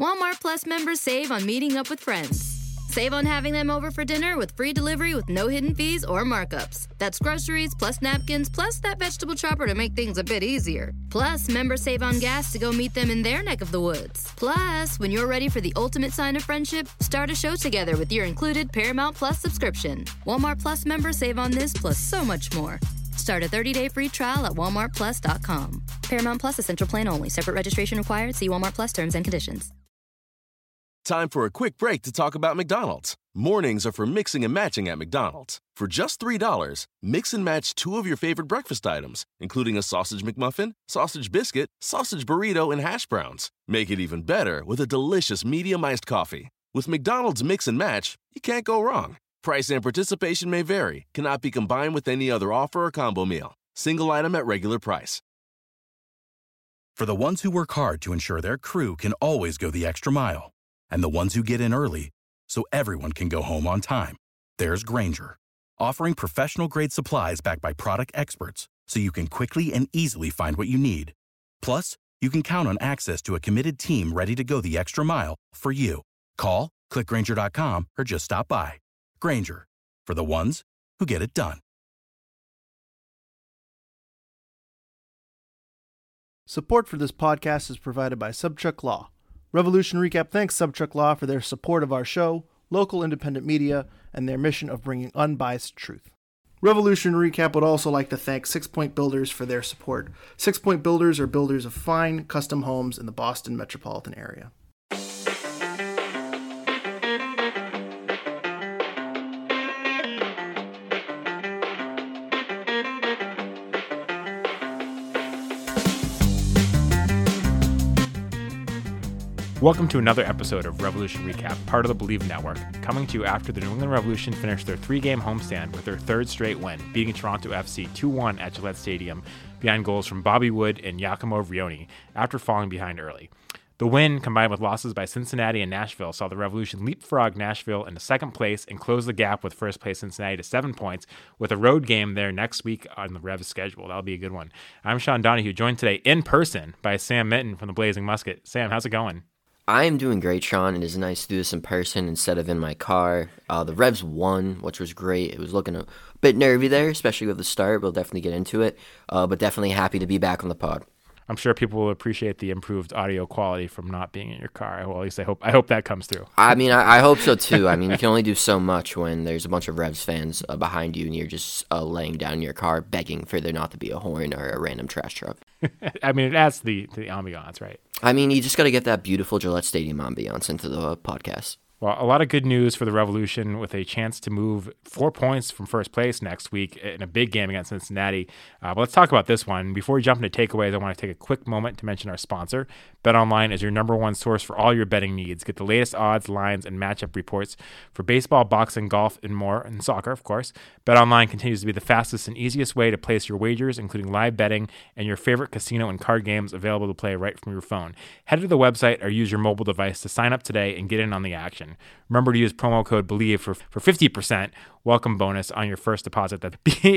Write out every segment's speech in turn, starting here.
Walmart Plus members save on meeting up with friends. Save on having them over for dinner with free delivery with no hidden fees or markups. That's groceries, plus napkins, plus that vegetable chopper to make things a bit easier. Plus, members save on gas to go meet them in their neck of the woods. Plus, when you're ready for the ultimate sign of friendship, start a show together with your included Paramount Plus subscription. Walmart Plus members save on this plus so much more. Start a 30-day free trial at walmartplus.com. Paramount Plus Essential Plan only. Separate registration required. See Walmart Plus terms and conditions. Time for a quick break to talk about McDonald's. Mornings are for mixing and matching at McDonald's. For just $3, mix and match 2 of your favorite breakfast items, including a sausage McMuffin, sausage biscuit, sausage burrito, and hash browns. Make it even better with a delicious medium iced coffee. With McDonald's Mix and Match, you can't go wrong. Price and participation may vary. Cannot be combined with any other offer or combo meal. Single item at regular price. For the ones who work hard to ensure their crew can always go the extra mile, and the ones who get in early so everyone can go home on time, there's Grainger, offering professional-grade supplies backed by product experts so you can quickly and easily find what you need. Plus, you can count on access to a committed team ready to go the extra mile for you. Call, click Grainger.com, or just stop by. Grainger, for the ones who get it done. Support for this podcast is provided by Subchuck Law. Revolution Recap thanks Subchuck Law for their support of our show, local independent media, and their mission of bringing unbiased truth. Revolution Recap would also like to thank 6 Point Builders for their support. 6 Point Builders are builders of fine, custom homes in the Boston metropolitan area. Welcome to another episode of Revolution Recap, part of the Believe Network, coming to you after the New England Revolution finished their 3-game homestand with their 3rd straight win, beating Toronto FC 2-1 at Gillette Stadium behind goals from Bobby Wood and Giacomo Vrioni after falling behind early. The win, combined with losses by Cincinnati and Nashville, saw the Revolution leapfrog Nashville into 2nd place and close the gap with 1st place Cincinnati to 7 points, with a road game there next week on the Revs schedule. That'll be a good one. I'm Sean Donahue, joined today in person by Sam Mitten from the Blazing Musket. Sam, how's it going? I am doing great, Sean. It is nice to do this in person instead of in my car. The Revs won, which was great. It was looking a bit nervy there, especially with the start. We'll definitely get into it, but definitely happy to be back on the pod. I'm sure people will appreciate the improved audio quality from not being in your car. Well, at least I hope that comes through. I mean, I hope so too. I mean, you can only do so much when there's a bunch of Revs fans behind you and you're just laying down in your car begging for there not to be a horn or a random trash truck. I mean, it adds the ambiance, right? I mean, you just got to get that beautiful Gillette Stadium ambiance into the podcast. Well, a lot of good news for the Revolution with a chance to move 4 points from first place next week in a big game against Cincinnati. But let's talk about this one. Before we jump into takeaways, I want to take a quick moment to mention our sponsor. BetOnline is your number one source for all your betting needs. Get the latest odds, lines, and matchup reports for baseball, boxing, golf, and more, and soccer, of course. BetOnline continues to be the fastest and easiest way to place your wagers, including live betting and your favorite casino and card games available to play right from your phone. Head to the website or use your mobile device to sign up today and get in on the action. Remember to use promo code BELIEVE for 50% welcome bonus on your first deposit. That's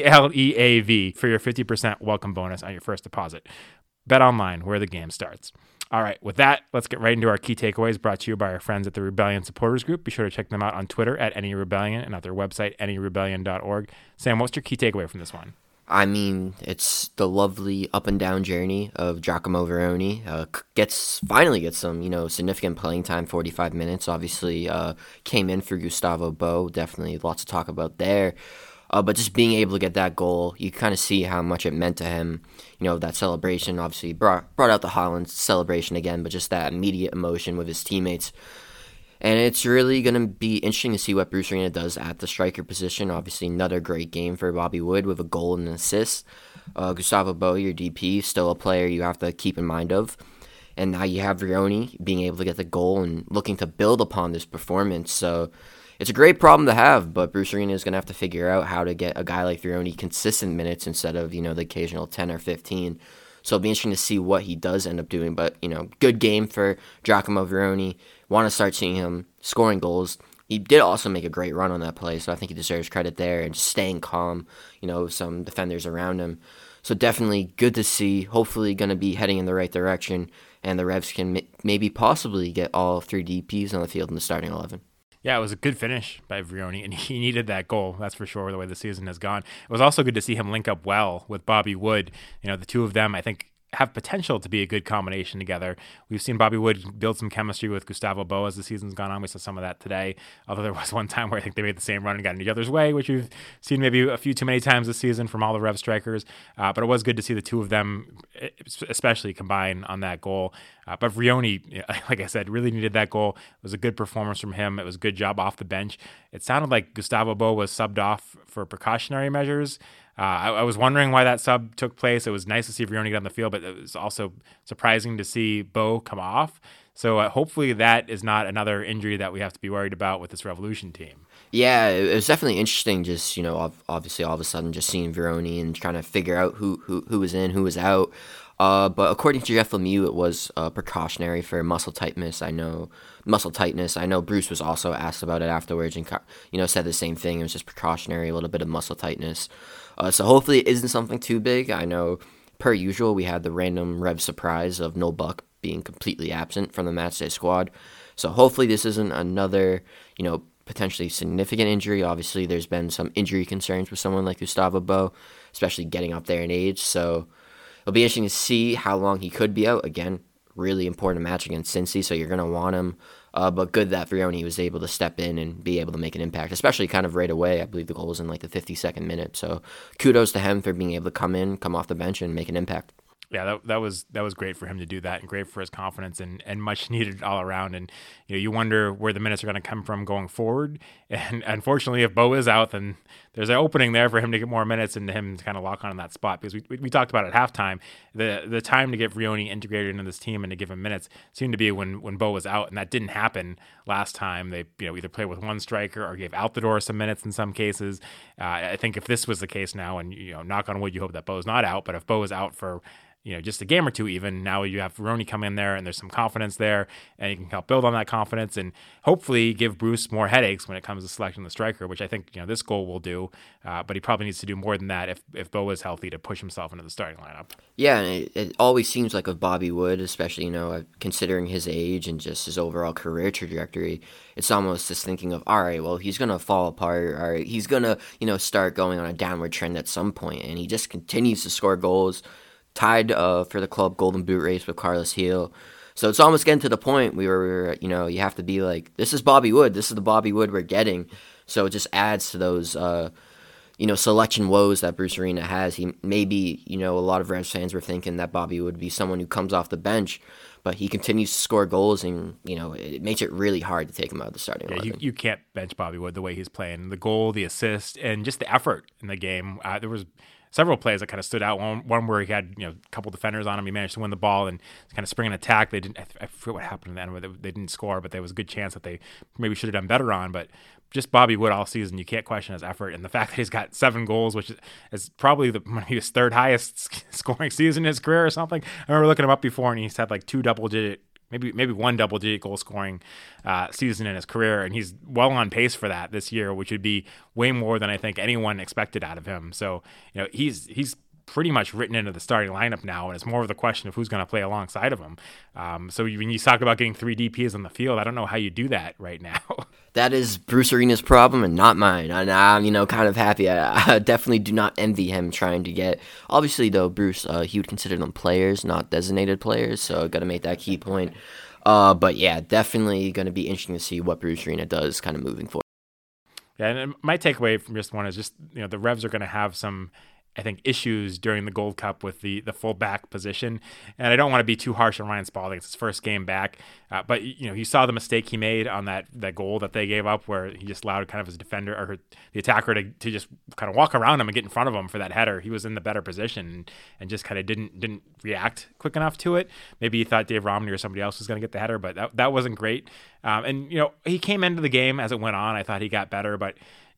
BLEAV for your 50% welcome bonus on your first deposit. Bet online, where the game starts. All right, with that, let's get right into our key takeaways brought to you by our friends at the Rebellion Supporters Group. Be sure to check them out on Twitter at AnyRebellion and at their website, anyrebellion.org. Sam, what's your key takeaway from this one? I mean, it's the lovely up and down journey of Giacomo Vrioni. Finally gets some, significant playing time, 45 minutes. Obviously, came in for Gustavo Bo. Definitely lots to talk about there. But just being able to get that goal, you kind of see how much it meant to him. That celebration obviously brought out the Holland celebration again, but just that immediate emotion with his teammates. And it's really going to be interesting to see what Bruce Arena does at the striker position. Obviously, another great game for Bobby Wood with a goal and an assist. Gustavo Bo, your DP, still a player you have to keep in mind of. And now you have Vrioni being able to get the goal and looking to build upon this performance. So it's a great problem to have, but Bruce Arena is going to have to figure out how to get a guy like Vrioni consistent minutes instead of, the occasional 10 or 15. So it'll be interesting to see what he does end up doing. But, good game for Giacomo Vrioni. Want to start seeing him scoring goals. He did also make a great run on that play, so I think he deserves credit there and just staying calm, with some defenders around him. So definitely good to see. Hopefully going to be heading in the right direction and the Revs can maybe possibly get all 3 DPs on the field in the starting 11. Yeah, it was a good finish by Vrioni, and he needed that goal, that's for sure, the way the season has gone. It was also good to see him link up well with Bobby Wood. The two of them, I think, have potential to be a good combination together. We've seen Bobby Wood build some chemistry with Gustavo Bo as the season's gone on. We saw some of that today, although there was one time where I think they made the same run and got in each other's way, which we've seen maybe a few too many times this season from all the Rev strikers. But it was good to see the two of them especially combine on that goal. But Vrioni, like I said, really needed that goal. It was a good performance from him. It was a good job off the bench. It sounded like Gustavo Bo was subbed off for precautionary measures. I was wondering why that sub took place. It was nice to see Vrioni get on the field, but it was also surprising to see Bo come off. So hopefully that is not another injury that we have to be worried about with this Revolution team. Yeah, it was definitely interesting just, obviously all of a sudden just seeing Vrioni and trying to figure out who was in, who was out. But according to Jeff Lemieux, it was precautionary for muscle tightness. I know Bruce was also asked about it afterwards and said the same thing. It was just precautionary, a little bit of muscle tightness. So hopefully it isn't something too big. I know, per usual, we had the random Rev surprise of Noel Buck being completely absent from the matchday squad. So hopefully this isn't another, potentially significant injury. Obviously, there's been some injury concerns with someone like Gustavo Bo, especially getting up there in age. So it'll be interesting to see how long he could be out. Again, really important match against Cincy, so you're going to want him. But good that Vrioni was able to step in and be able to make an impact, especially kind of right away. I believe the goal was in like the 52nd minute. So kudos to him for being able to come off the bench and make an impact. Yeah, that was great for him to do that, and great for his confidence, and much needed all around. And you wonder where the minutes are going to come from going forward. And unfortunately, if Bo is out, then there's an opening there for him to get more minutes and him to kind of lock on in that spot. Because we talked about at halftime, the time to get Vrioni integrated into this team and to give him minutes seemed to be when Bo was out, and that didn't happen last time. They either played with one striker or gave Altidore some minutes in some cases. I think if this was the case now, and knock on wood, you hope that Bo's not out, but if Bo is out for just a game or two even, now you have Vrioni come in there and there's some confidence there, and you can help build on that confidence and hopefully give Bruce more headaches when it comes to selecting the striker, which I think, this goal will do. But he probably needs to do more than that if Bo is healthy to push himself into the starting lineup. Yeah, and it always seems like with Bobby Wood, especially, considering his age and just his overall career trajectory, it's almost just thinking of, all right, well, he's going to fall apart. All right, he's going to, start going on a downward trend at some point, and he just continues to score goals. Tied for the club Golden Boot race with Carlos Gil. So it's almost getting to the point where you have to be like, this is Bobby Wood. This is the Bobby Wood we're getting. So it just adds to those, selection woes that Bruce Arena has. He maybe, a lot of Revs fans were thinking that Bobby would be someone who comes off the bench, but he continues to score goals, and, it makes it really hard to take him out of the starting lineup. You can't bench Bobby Wood the way he's playing. The goal, the assist, and just the effort in the game. There was several plays that kind of stood out. One where he had a couple defenders on him. He managed to win the ball and kind of spring an attack. They didn't. I forget what happened in the end where they didn't score, but there was a good chance that they maybe should have done better on. But just Bobby Wood all season, you can't question his effort, and the fact that he's got 7 goals, which is probably his third highest scoring season in his career or something. I remember looking him up before, and he's had like 2 double-digit. Maybe one double-digit goal-scoring season in his career, and he's well on pace for that this year, which would be way more than I think anyone expected out of him. So, he's pretty much written into the starting lineup now, and it's more of the question of who's going to play alongside of him. So when you talk about getting 3 DPs on the field, I don't know how you do that right now. That is Bruce Arena's problem and not mine. And I'm, kind of happy. I definitely do not envy him trying to get. Obviously, though, Bruce, he would consider them players, not designated players. So got to make that key point. But yeah, definitely going to be interesting to see what Bruce Arena does kind of moving forward. Yeah, and my takeaway from just one is just, the Revs are going to have some, I think, issues during the Gold Cup with the full back position. And I don't want to be too harsh on Ryan Spalding. It's his first game back. But, you saw the mistake he made on that goal that they gave up, where he just allowed kind of his defender or the attacker to just kind of walk around him and get in front of him for that header. He was in the better position and just kind of didn't react quick enough to it. Maybe he thought Dave Romney or somebody else was going to get the header, but that wasn't great. And he came into the game as it went on. I thought he got better, but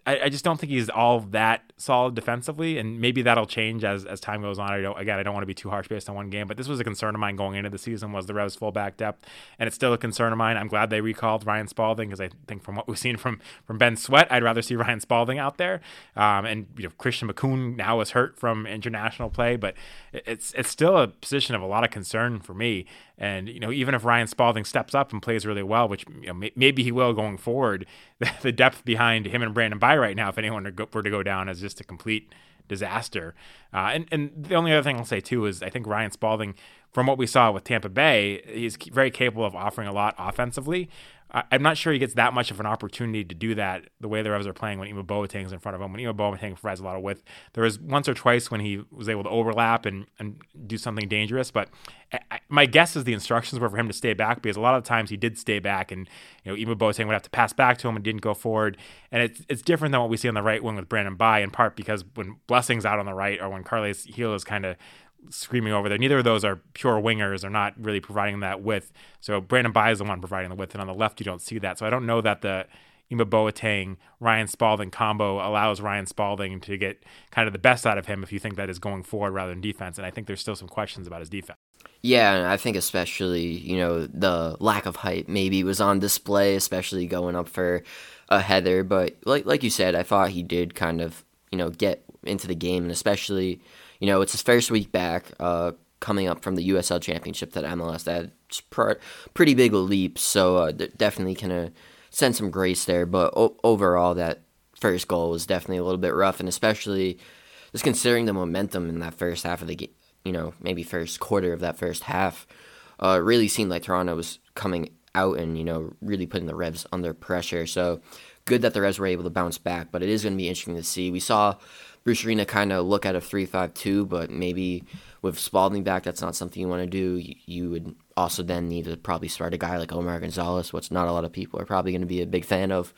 I just don't think he's all that solid defensively, and maybe that'll change as time goes on. I don't want to be too harsh based on one game, but this was a concern of mine going into the season, was the Revs fullback depth, and it's still a concern of mine. I'm glad they recalled Ryan Spalding, because I think from what we've seen from Ben Sweat, I'd rather see Ryan Spalding out there. And Christian McCoon now is hurt from international play, but it's still a position of a lot of concern for me. And even if Ryan Spalding steps up and plays really well, which maybe he will going forward, the depth behind him and Brandon Bye right now, if anyone were to go down, is just a complete disaster. And the only other thing I'll say too is I think Ryan Spalding, from what we saw with Tampa Bay, he's very capable of offering a lot offensively. I'm not sure he gets that much of an opportunity to do that the way the Revs are playing when Ima Boateng's in front of him. When Ima Boateng provides a lot of width, there was once or twice when he was able to overlap and do something dangerous. But my guess is the instructions were for him to stay back, because a lot of times he did stay back, and Ima Boateng would have to pass back to him and didn't go forward. And it's different than what we see on the right wing with Brandon Bye, in part because when Blessing's out on the right, or when Carles Gil is kind of screaming over there, neither of those are pure wingers, are not really providing that width. So Brandon Bye is the one providing the width, and on the left you don't see that. So I don't know that the Ima Boateng Ryan Spalding combo allows Ryan Spalding to get kind of the best out of him if you think that is going forward rather than defense. And I think there's still some questions about his defense. Yeah, and I think especially, the lack of height maybe was on display, especially going up for a header. But like you said, I thought he did kind of, get into the game, and especially, it's his first week back, coming up from the USL Championship that MLS. That's pretty big a leap, so definitely can send some grace there. But overall, that first goal was definitely a little bit rough, and especially just considering the momentum in that first half of the game, maybe first quarter of that first half, really seemed like Toronto was coming out and, really putting the Revs under pressure. So good that the Revs were able to bounce back, but it is going to be interesting to see. We saw Bruce Arena kind of look at a 3-5-2, but maybe with Spalding back, that's not something you want to do. You would also then need to probably start a guy like Omar Gonzalez, which not a lot of people are probably going to be a big fan of.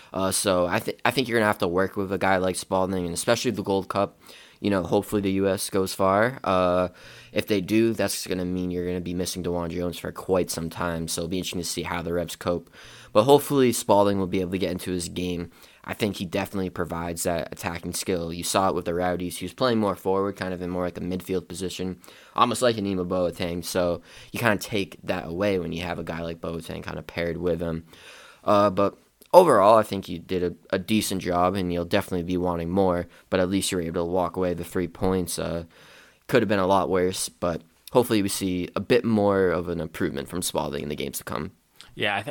So I think you're going to have to work with a guy like Spalding, and especially the Gold Cup. Hopefully the U.S. goes far. If they do, that's going to mean you're going to be missing DeJuan Jones for quite some time. So it'll be interesting to see how the Revs cope. But hopefully Spalding will be able to get into his game. I think he definitely provides that attacking skill. You saw it with the Rowdies. He was playing more forward, kind of in more like a midfield position, almost like an Ima Boateng. So you kind of take that away when you have a guy like Boateng kind of paired with him. But overall, I think you did a decent job, and you'll definitely be wanting more, but at least you're able to walk away the 3 points. Could have been a lot worse, but hopefully we see a bit more of an improvement from Spalding in the games to come. Yeah,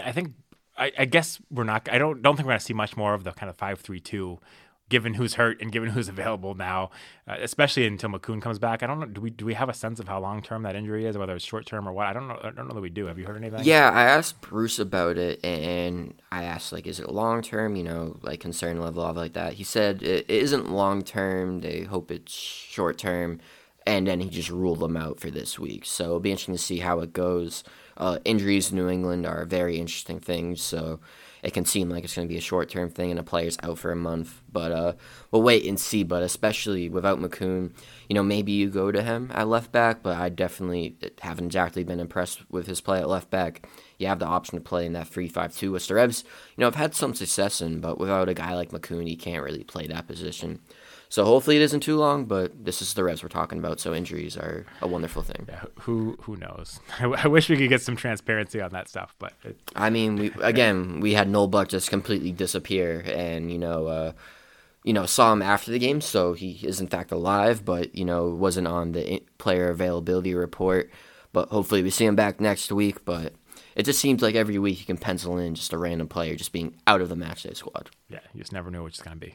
I guess we're not. I don't think we're going to see much more of the kind of 5-3-2, given who's hurt and given who's available now, especially until McCoon comes back. I don't know. Do we have a sense of how long term that injury is, whether it's short term or what? I don't know that we do. Have you heard anything? Yeah, I asked Bruce about it, and I asked is it long term? Concern level of like that. He said it isn't long term. They hope it's short term, and then he just ruled them out for this week. So it'll be interesting to see how it goes. Injuries in New England are a very interesting thing, so it can seem like it's going to be a short-term thing and a player's out for a month. But we'll wait and see. But especially without McCoon, maybe you go to him at left back, but I definitely haven't exactly been impressed with his play at left back. You have the option to play in that 3-5-2, which the Revs, have had some success in, but without a guy like McCoon, he can't really play that position. So hopefully it isn't too long, but this is the Revs we're talking about, so injuries are a wonderful thing. Yeah, who knows? I wish we could get some transparency on that stuff, but we had Noel Buck just completely disappear, and saw him after the game, so he is in fact alive, but wasn't on the player availability report. But hopefully we see him back next week. But it just seems like every week you can pencil in just a random player just being out of the matchday squad. Yeah, you just never know which it's going to be.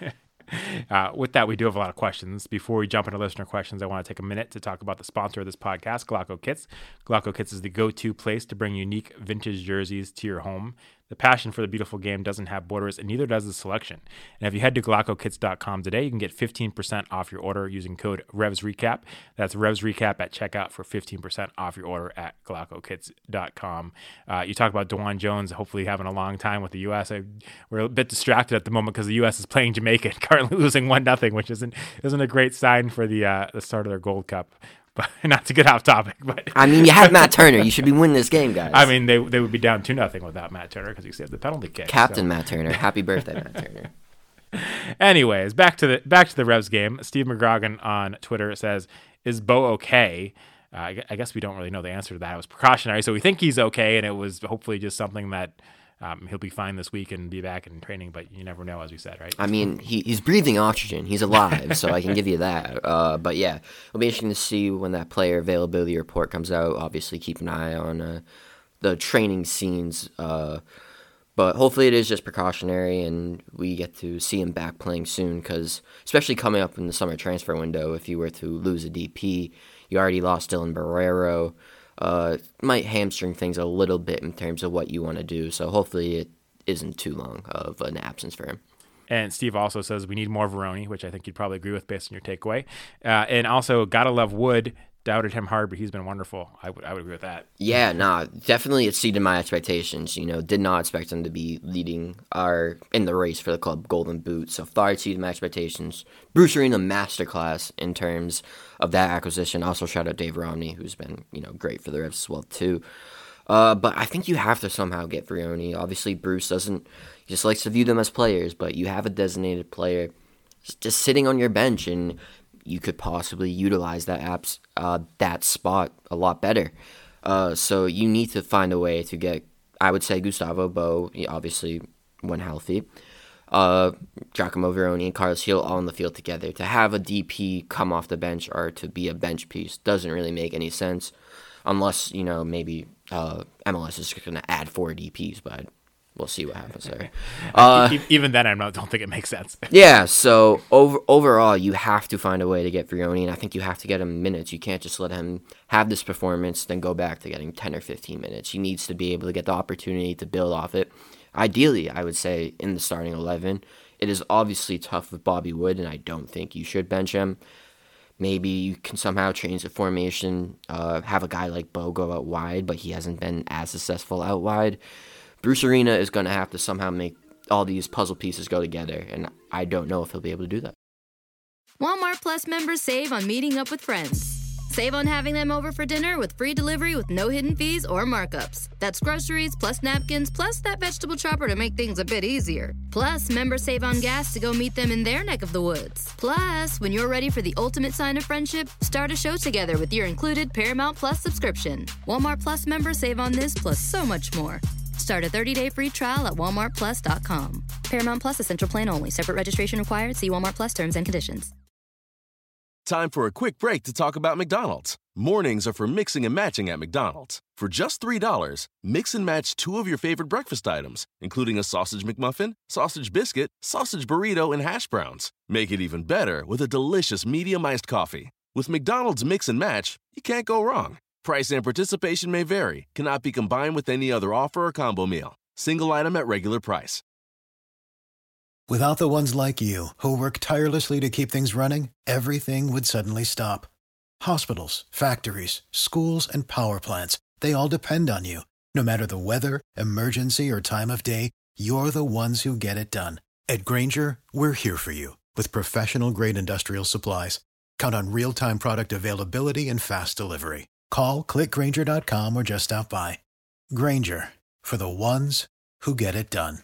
With that, we do have a lot of questions. Before we jump into listener questions, I want to take a minute to talk about the sponsor of this podcast, Gloco Kits. Gloco Kits is the go-to place to bring unique vintage jerseys to your home. The passion for the beautiful game doesn't have borders, and neither does the selection. And if you head to GlocoKits.com today, you can get 15% off your order using code RevsRecap. That's RevsRecap at checkout for 15% off your order at GlocoKits.com. You talk about DeJuan Jones hopefully having a long time with the U.S. We're a bit distracted at the moment because the U.S. is playing Jamaica, currently losing 1-0, which isn't a great sign for the start of their Gold Cup. But not to get off topic, but you have Matt Turner. You should be winning this game, guys. They would be down 2-0 without Matt Turner because he saved the penalty kick. Captain Matt Turner. Happy birthday, Matt Turner. Anyways, back to the Revs game. Steve McGrogan on Twitter says, "Is Bo okay?" I guess we don't really know the answer to that. It was precautionary, so we think he's okay, and it was hopefully just something that he'll be fine this week and be back in training. But you never know, as we said, right? I mean, he's breathing oxygen. He's alive, so I can give you that. But yeah, it'll be interesting to see when that player availability report comes out. Obviously, keep an eye on the training scenes. But hopefully it is just precautionary and we get to see him back playing soon, because especially coming up in the summer transfer window, if you were to lose a DP, you already lost Dylan Barrero, might hamstring things a little bit in terms of what you want to do. So hopefully it isn't too long of an absence for him. And Steve also says we need more Veroni, which I think you'd probably agree with based on your takeaway. And also, gotta love Wood. Doubted him hard, but he's been wonderful. I would agree with that. Yeah, definitely exceeded my expectations. Did not expect him to be leading in the race for the club Golden Boot. So far exceeded my expectations. Bruce Arena masterclass in terms of that acquisition. Also shout out Dave Romney, who's been great for the Revs as well too. But I think you have to somehow get Vrioni. Obviously, Bruce he just likes to view them as players, but you have a designated player just sitting on your bench, and you could possibly utilize that spot a lot better. So you need to find a way to get, I would say, Gustavo Bo, obviously, when healthy, Giacomo Veroni and Carlos Gil all on the field together. To have a DP come off the bench or to be a bench piece doesn't really make any sense, unless, maybe MLS is going to add 4 DPs, but we'll see what happens there. Even then, don't think it makes sense. Yeah, so overall, you have to find a way to get Vrioni, and I think you have to get him minutes. You can't just let him have this performance, then go back to getting 10 or 15 minutes. He needs to be able to get the opportunity to build off it. Ideally, I would say, in the starting 11. It is obviously tough with Bobby Wood, and I don't think you should bench him. Maybe you can somehow change the formation, have a guy like Bo go out wide, but he hasn't been as successful out wide. Bruce Arena is going to have to somehow make all these puzzle pieces go together, and I don't know if he'll be able to do that. Walmart Plus members save on meeting up with friends. Save on having them over for dinner with free delivery with no hidden fees or markups. That's groceries plus napkins plus that vegetable chopper to make things a bit easier. Plus, members save on gas to go meet them in their neck of the woods. Plus, when you're ready for the ultimate sign of friendship, start a show together with your included Paramount Plus subscription. Walmart Plus members save on this plus so much more. Start a 30-day free trial at walmartplus.com. Paramount Plus Essential Plan only. Separate registration required. See Walmart Plus terms and conditions. Time for a quick break to talk about McDonald's. Mornings are for mixing and matching at McDonald's. For just $3, mix and match 2 of your favorite breakfast items, including a sausage McMuffin, sausage biscuit, sausage burrito, and hash browns. Make it even better with a delicious medium iced coffee. With McDonald's Mix and Match, you can't go wrong. Price and participation may vary. Cannot be combined with any other offer or combo meal. Single item at regular price. Without the ones like you, who work tirelessly to keep things running, everything would suddenly stop. Hospitals, factories, schools, and power plants, they all depend on you. No matter the weather, emergency, or time of day, you're the ones who get it done. At Grainger, we're here for you with professional-grade industrial supplies. Count on real-time product availability and fast delivery. Call, clickgrainger.com, or just stop by. Grainger, for the ones who get it done.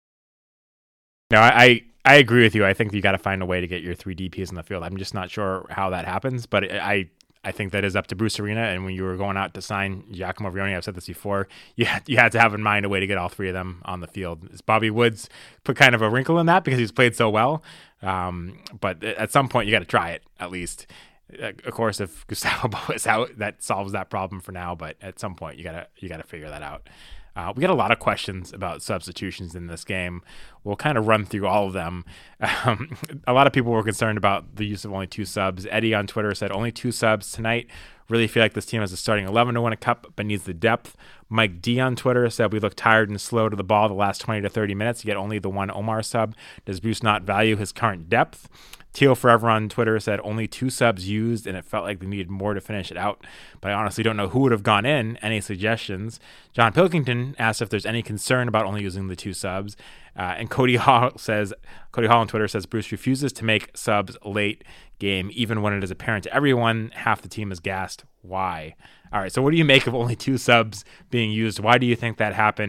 No, I agree with you. I think you got to find a way to get your 3 DPs in the field. I'm just not sure how that happens, but I think that is up to Bruce Arena. And when you were going out to sign Giacomo Vrioni, I've said this before, you had to have in mind a way to get all 3 of them on the field. Bobby Woods put kind of a wrinkle in that because he's played so well. But at some point, you got to try it at least. Of course, if Gustavo Bo is out, that solves that problem for now. But at some point, you gotta figure that out. We got a lot of questions about substitutions in this game. We'll kind of run through all of them. A lot of people were concerned about the use of only 2 subs. Eddie on Twitter said only 2 subs tonight. Really feel like this team has a starting 11 to win a cup, but needs the depth. Mike D on Twitter said we look tired and slow to the ball the last 20 to 30 minutes, yet only the 1 Omar sub. Does Bruce not value his current depth? Teal Forever on Twitter said only 2 subs used, and it felt like they needed more to finish it out. But I honestly don't know who would have gone in. Any suggestions? John Pilkington asked if there's any concern about only using the 2 subs. And Cody Hall on Twitter says Bruce refuses to make subs late game, even when it is apparent to everyone half the team is gassed. Why? All right, so what do you make of only 2 subs being used? Why do you think that happened?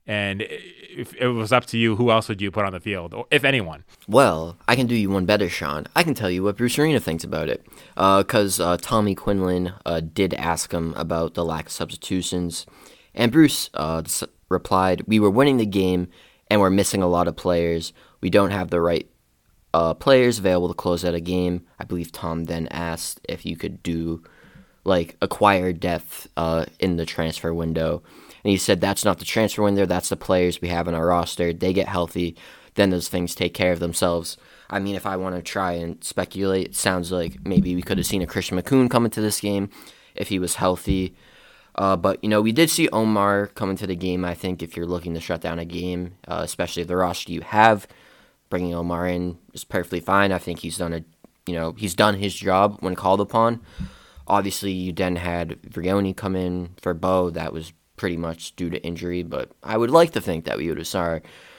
And if it was up to you, who else would you put on the field, or if anyone? Well, I can do you one better, Sean. I can tell you what Bruce Arena thinks about it. Because Tommy Quinlan did ask him about the lack of substitutions. And Bruce replied, "We were winning the game, and we're missing a lot of players. We don't have the right players available to close out a game." I believe Tom then asked if you could do, acquire depth in the transfer window. And he said, "That's not the transfer window, that's the players we have in our roster. They get healthy, then those things take care of themselves." I mean, if I want to try and speculate, it sounds like maybe we could have seen a Christian McCoon come into this game if he was healthy. But, we did see Omar come into the game. I think if you're looking to shut down a game, especially if the roster you have, bringing Omar in is perfectly fine. I think he's done his job when called upon. Obviously, you then had Vrioni come in for Bo. That was pretty much due to injury, but I would like to think that we would have saw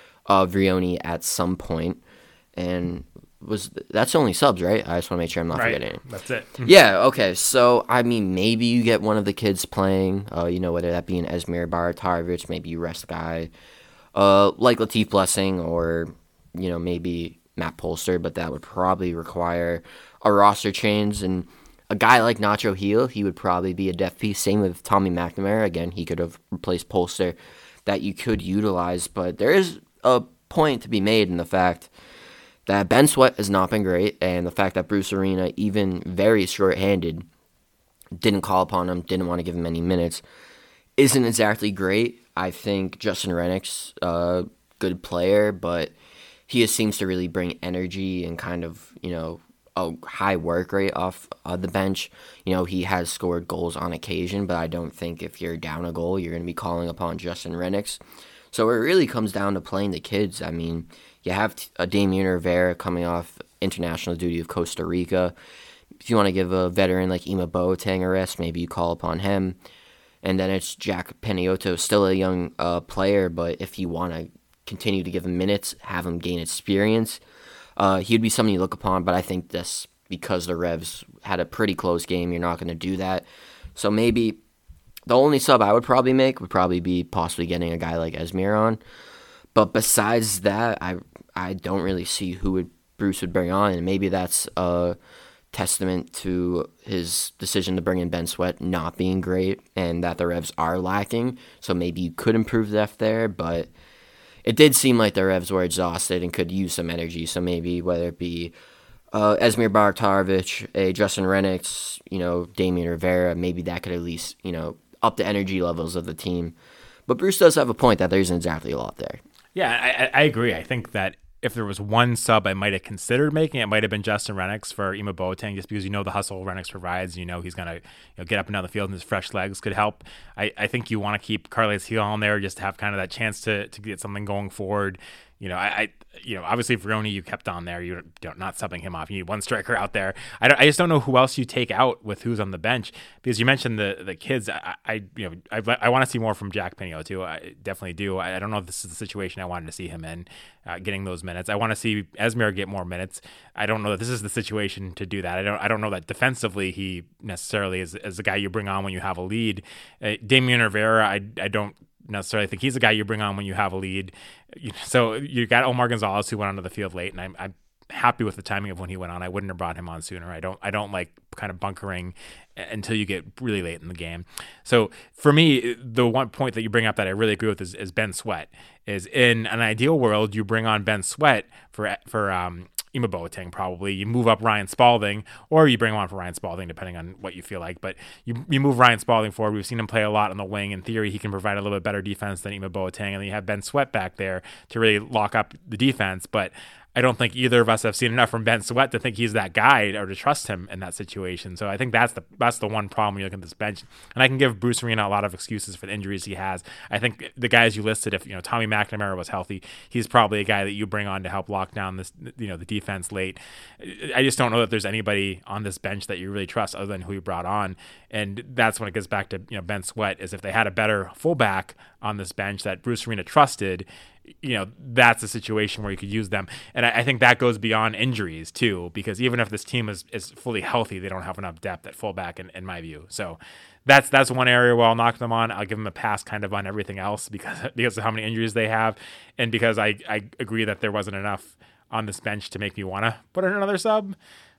Vrioni at some point. And that's only subs, right? I just want to make sure I'm not forgetting it. That's it. Yeah, okay. So, I mean, maybe you get one of the kids playing, whether that be an Esmir Baratarovich, maybe you rest a guy like Latif Blessing or, maybe Matt Polster, but that would probably require a roster change. And a guy like Nacho Heel, he would probably be a depth piece. Same with Tommy McNamara. Again, he could have replaced Polster that you could utilize. But there is a point to be made in the fact that Ben Sweat has not been great, and the fact that Bruce Arena, even very short-handed, didn't call upon him, didn't want to give him any minutes, isn't exactly great. I think Justin Rennick's a good player, but he just seems to really bring energy and kind of, a high work rate off the bench. He has scored goals on occasion, but I don't think if you're down a goal, you're going to be calling upon Justin Rennick's. So it really comes down to playing the kids. I mean, you have Damian Rivera coming off international duty of Costa Rica. If you want to give a veteran like Ima Boateng a rest, maybe you call upon him. And then it's Jack Peniotto, still a young player, but if you want to continue to give him minutes, have him gain experience, he'd be something you look upon. But I think this, because the Revs had a pretty close game, you're not going to do that. So maybe the only sub I would probably make would probably be possibly getting a guy like Esmir on. But besides that, I don't really see who Bruce would bring on, and maybe that's a testament to his decision to bring in Ben Sweat not being great and that the Revs are lacking. So maybe you could improve depth there, but it did seem like the Revs were exhausted and could use some energy. So maybe whether it be Esmir Baratarovich, a Justin Rennicks, Damian Rivera, maybe that could at least, up the energy levels of the team. But Bruce does have a point that there isn't exactly a lot there. Yeah, I agree. I think that if there was one sub I might have considered making, it might have been Justin Rennicks for Ima Boateng, just because the hustle Rennicks provides. He's going to get up and down the field, and his fresh legs could help. I think you want to keep Carles Heel on there just to have kind of that chance to get something going forward. Obviously Vrioni you kept on there. You're not subbing him off. You need one striker out there. I just don't know who else you take out with who's on the bench, because you mentioned the kids. I want to see more from Jack Peniotto too. I definitely do. I don't know if this is the situation I wanted to see him in, getting those minutes. I want to see Esmir get more minutes. I don't know that this is the situation to do that. I don't know that defensively he necessarily is the guy you bring on when you have a lead. Damian Rivera, I don't necessarily think he's the guy you bring on when you have a lead. So you got Omar Gonzalez, who went onto the field late, and I'm happy with the timing of when he went on. I wouldn't have brought him on sooner. I don't like kind of bunkering until you get really late in the game. So for me, the one point that you bring up that I really agree with is Ben Sweat. Is in an ideal world, you bring on Ben Sweat for Ima Boateng probably. You move up Ryan Spalding, or you bring him on for Ryan Spalding, depending on what you feel like. But you move Ryan Spalding forward. We've seen him play a lot on the wing. In theory, he can provide a little bit better defense than Ima Boateng. And then you have Ben Sweat back there to really lock up the defense. But I don't think either of us have seen enough from Ben Sweat to think he's that guy or to trust him in that situation. So I think that's the one problem when you look at this bench. And I can give Bruce Arena a lot of excuses for the injuries he has. I think the guys you listed, if Tommy McNamara was healthy, he's probably a guy that you bring on to help lock down this the defense late. I just don't know that there's anybody on this bench that you really trust other than who you brought on. And that's when it gets back to Ben Sweat, is if they had a better fullback on this bench that Bruce Arena trusted, that's a situation where you could use them. And I think that goes beyond injuries too, because even if this team is fully healthy, they don't have enough depth at fullback in my view. So that's one area where I'll knock them on. I'll give them a pass kind of on everything else because of how many injuries they have, and because I agree that there wasn't enough on this bench to make me want to put in another sub.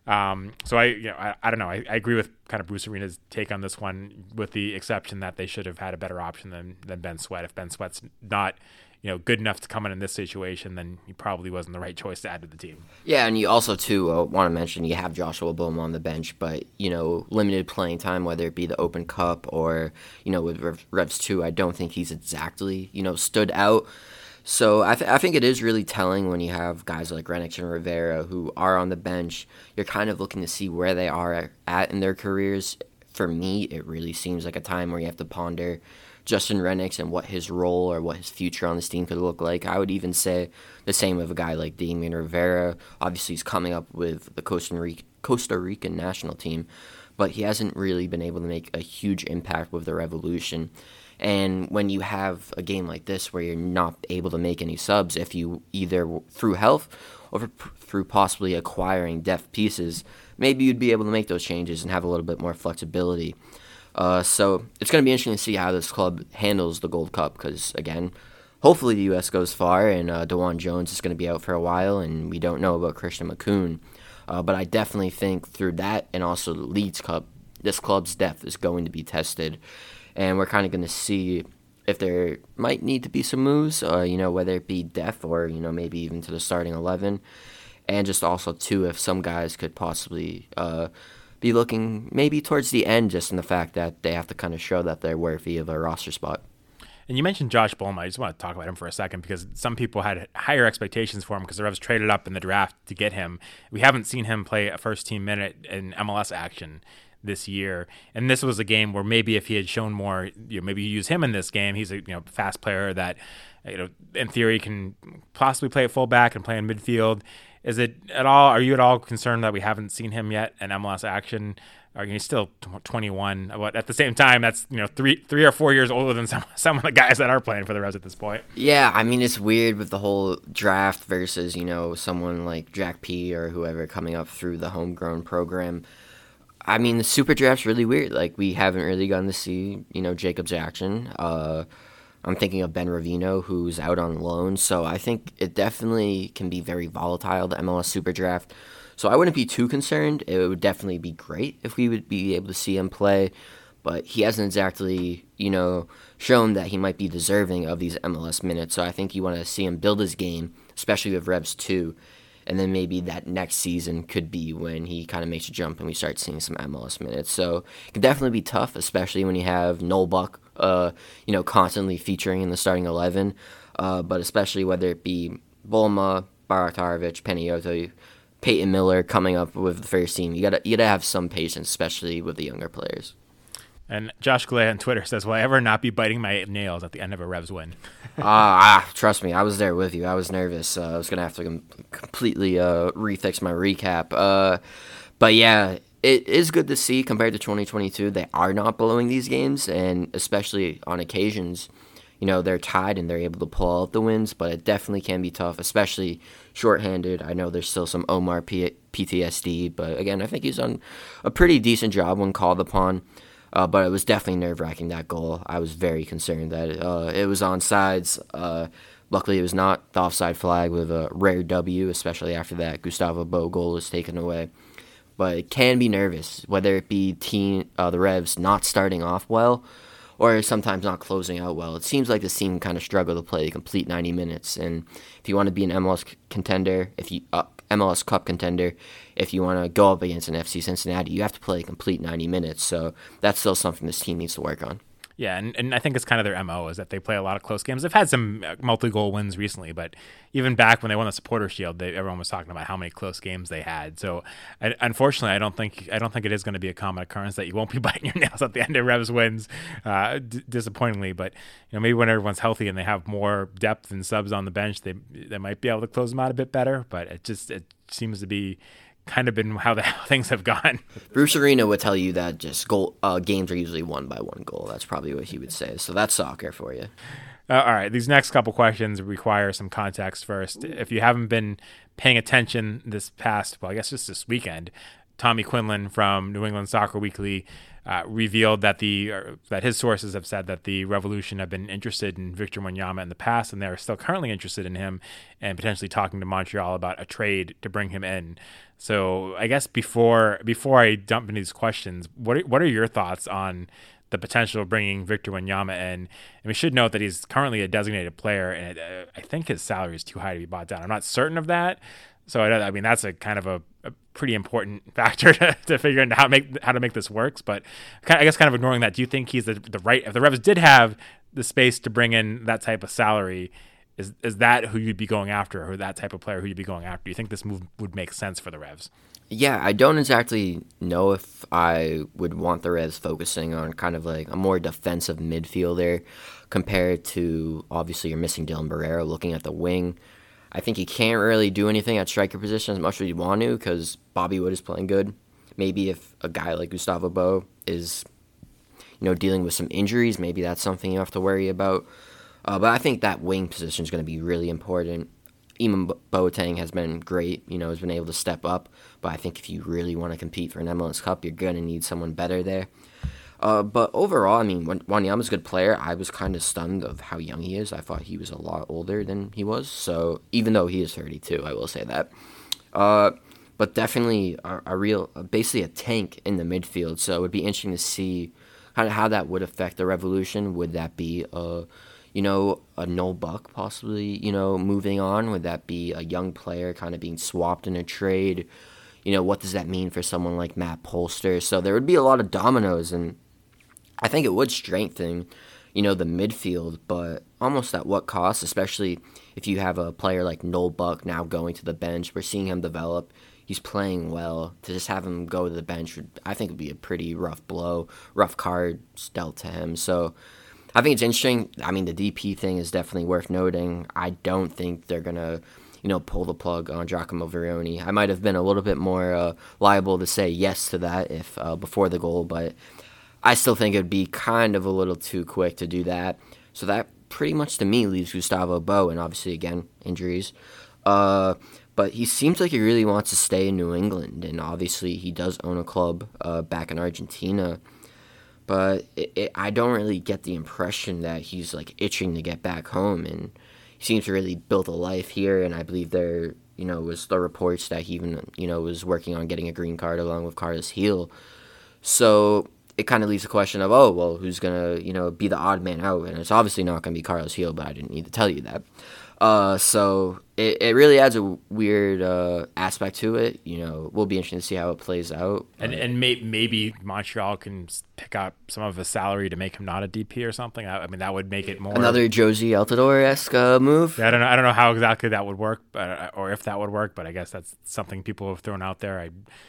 So I don't know. I agree with kind of Bruce Arena's take on this one, with the exception that they should have had a better option than Ben Sweat. If Ben Sweat's not good enough to come in this situation, then he probably wasn't the right choice to add to the team. Yeah, and you also, too, want to mention you have Joshua Boma on the bench, but, limited playing time, whether it be the Open Cup or, with Revs 2, I don't think he's exactly, stood out. So I think it is really telling when you have guys like Rennick and Rivera who are on the bench. You're kind of looking to see where they are at in their careers. For me, it really seems like a time where you have to ponder Justin Rennick and what his role or what his future on this team could look like. I would even say the same of a guy like Damian Rivera. Obviously, he's coming up with the Costa Rican national team, but he hasn't really been able to make a huge impact with the Revolution. And when you have a game like this where you're not able to make any subs, if you either through health or through possibly acquiring depth pieces, maybe you'd be able to make those changes and have a little bit more flexibility. So it's going to be interesting to see how this club handles the Gold Cup because, again, hopefully the U.S. goes far and DeJuan Jones is going to be out for a while and we don't know about Christian McCoon. But I definitely think through that and also the Leeds Cup, this club's depth is going to be tested. And we're kind of going to see if there might need to be some moves, whether it be depth or, maybe even to the starting 11. And just also, too, if some guys could possibly be looking maybe towards the end just in the fact that they have to kind of show that they're worthy of a roster spot. And you mentioned Josh Boma. I just want to talk about him for a second because some people had higher expectations for him because the Revs traded up in the draft to get him. We haven't seen him play a first-team minute in MLS action this year, and this was a game where maybe if he had shown more, maybe you use him in this game. He's a fast player that in theory can possibly play at fullback and play in midfield. Are you at all concerned that we haven't seen him yet in MLS action? He's still 21, but at the same time, that's 3 or 4 years older than some of the guys that are playing for the Revs at this point. Yeah, I mean it's weird with the whole draft versus someone like Jack P or whoever coming up through the homegrown program. I mean, the super draft's really weird. Like, we haven't really gotten to see, Jacob's action. I'm thinking of Ben Ravino, who's out on loan. So I think it definitely can be very volatile, the MLS super draft. So I wouldn't be too concerned. It would definitely be great if we would be able to see him play. But he hasn't exactly, shown that he might be deserving of these MLS minutes. So I think you want to see him build his game, especially with Revs 2. And then maybe that next season could be when he kind of makes a jump and we start seeing some MLS minutes. So it can definitely be tough, especially when you have Noel Buck, constantly featuring in the starting 11. But especially whether it be Boma, Baratarovic, Peniotto, Peyton Miller coming up with the first team. You gotta have some patience, especially with the younger players. And Josh Galea on Twitter says, will I ever not be biting my nails at the end of a Revs win? Trust me, I was there with you. I was nervous. I was going to have to completely refix my recap. But yeah, it is good to see compared to 2022. They are not blowing these games, and especially on occasions, they're tied and they're able to pull out the wins, but it definitely can be tough, especially shorthanded. I know there's still some Omar PTSD, but again, I think he's done a pretty decent job when called upon. But it was definitely nerve-wracking, that goal. I was very concerned that it was onside. Luckily, it was not the offside flag with a rare W, especially after that Gustavo Bou goal was taken away. But it can be nervous, whether it be the Revs not starting off well or sometimes not closing out well. It seems like this team kind of struggled to play a complete 90 minutes. And if you want to be an MLS contender, MLS Cup contender, if you want to go up against an FC Cincinnati, you have to play a complete 90 minutes. So that's still something this team needs to work on. Yeah, and I think it's kind of their MO is that they play a lot of close games. They've had some multi-goal wins recently, but even back when they won the Supporter Shield, everyone was talking about how many close games they had. So unfortunately, I don't think it is going to be a common occurrence that you won't be biting your nails at the end of Revs wins, disappointingly. But maybe when everyone's healthy and they have more depth and subs on the bench, they might be able to close them out a bit better. But it seems to be kind of been how things have gone. Bruce Arena would tell you that just games are usually won by one goal. That's probably what he would say. So that's soccer for you. All right, these next couple questions require some context first. If you haven't been paying attention this past, well, I guess just this weekend, Tommy Quinlan from New England Soccer Weekly revealed that that his sources have said that the Revolution have been interested in Victor Wanyama in the past, and they're still currently interested in him and potentially talking to Montreal about a trade to bring him in. So I guess before I jump into these questions, what are your thoughts on the potential of bringing Victor Wanyama in? And we should note that he's currently a designated player, and I think his salary is too high to be bought down. I'm not certain of that. So I mean, that's a kind of a pretty important factor to figure out how to make this works. But I guess kind of ignoring that, do you think he's the right? If the Revs did have the space to bring in that type of salary, is that who you'd be going after, or that type of player who you'd be going after? Do you think this move would make sense for the Revs? Yeah, I don't exactly know if I would want the Revs focusing on kind of like a more defensive midfielder compared to, obviously, you're missing Dylan Barrera. Looking at the wing, I think he can't really do anything at striker position as much as you'd want to because Bobby Wood is playing good. Maybe if a guy like Gustavo Bou is, dealing with some injuries, maybe that's something you have to worry about. But I think that wing position is going to be really important. Eamon Boateng has been great, has been able to step up. But I think if you really want to compete for an MLS Cup, you're going to need someone better there. But overall, I mean, Wanyama's a good player. I was kind of stunned of how young he is. I thought he was a lot older than he was. So even though he is 32, I will say that. But definitely basically a tank in the midfield. So it would be interesting to see kind of how that would affect the Revolution. Would that be a Noel Buck possibly, moving on? Would that be a young player kind of being swapped in a trade? What does that mean for someone like Matt Polster? So there would be a lot of dominoes, and I think it would strengthen, the midfield, but almost at what cost, especially if you have a player like Noel Buck now going to the bench. We're seeing him develop. He's playing well. To just have him go to the bench, I think would be a pretty rough blow, rough cards dealt to him. So I think it's interesting. I mean, the DP thing is definitely worth noting. I don't think they're going to, pull the plug on Giacomo Verioni. I might have been a little bit more liable to say yes to that if before the goal, but I still think it would be kind of a little too quick to do that. So that pretty much to me leaves Gustavo Bou, and obviously, again, injuries. But he seems like he really wants to stay in New England, and obviously he does own a club back in Argentina. But I don't really get the impression that he's like itching to get back home, and he seems to really build a life here. And I believe there, was the reports that he even, was working on getting a green card along with Carlos Gil. So it kind of leaves the question of, who's gonna, be the odd man out? And it's obviously not gonna be Carlos Gil, but I didn't need to tell you that. So it really adds a weird aspect to it. We'll be interested to see how it plays out. And maybe Montreal can pick up some of his salary to make him not a DP or something. I mean, that would make it more another Josie Altidore-esque move. Yeah, I don't know how exactly that would work, or if that would work. But I guess that's something people have thrown out there.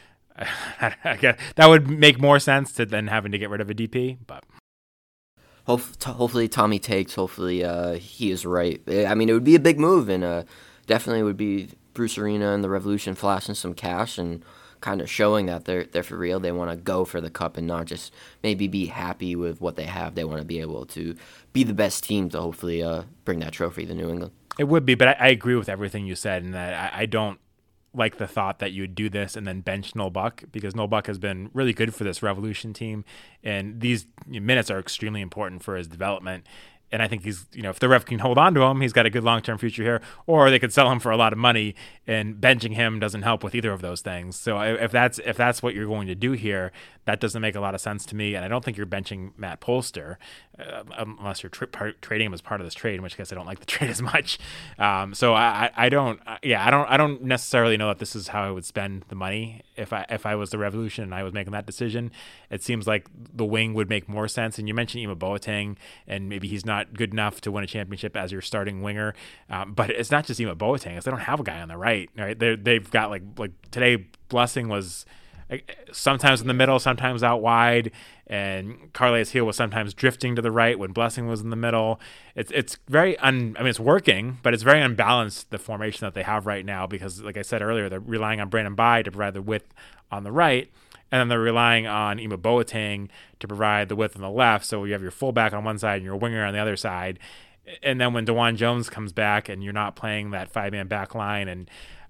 I guess that would make more sense than having to get rid of a DP, but. Hopefully Tommy takes. Hopefully he is right. I mean, it would be a big move, and definitely would be Bruce Arena and the Revolution flashing some cash and kind of showing that they're for real. They want to go for the cup and not just maybe be happy with what they have. They want to be able to be the best team to hopefully bring that trophy to New England. It would be, but I agree with everything you said, and that I don't like the thought that you would do this and then bench Noel Buck, because Noel Buck has been really good for this Revolution team, and these minutes are extremely important for his development. And I think he's, if the Rev can hold on to him, he's got a good long-term future here, or they could sell him for a lot of money, and benching him doesn't help with either of those things. So if that's what you're going to do here, that doesn't make a lot of sense to me. And I don't think you're benching Matt Polster unless you're trading him as part of this trade, in which case I don't like the trade as much. So I don't necessarily know that this is how I would spend the money if I was the Revolution and I was making that decision. It seems like the wing would make more sense. And you mentioned Eamon Boateng, and maybe he's not good enough to win a championship as your starting winger. But it's not just Eamon Boateng; it's they don't have a guy on the right. Right? They've got like today. Blessing was sometimes in the middle, sometimes out wide, and Carles Gil was sometimes drifting to the right when Blessing was in the middle. It's very it's working, but it's very unbalanced, the formation that they have right now, because like I said earlier, they're relying on Brandon Bye to provide the width on the right, and then they're relying on Eamon Boateng to provide the width on the left. So you have your fullback on one side and your winger on the other side. And then when DeJuan Jones comes back and you're not playing that 5-man back line, and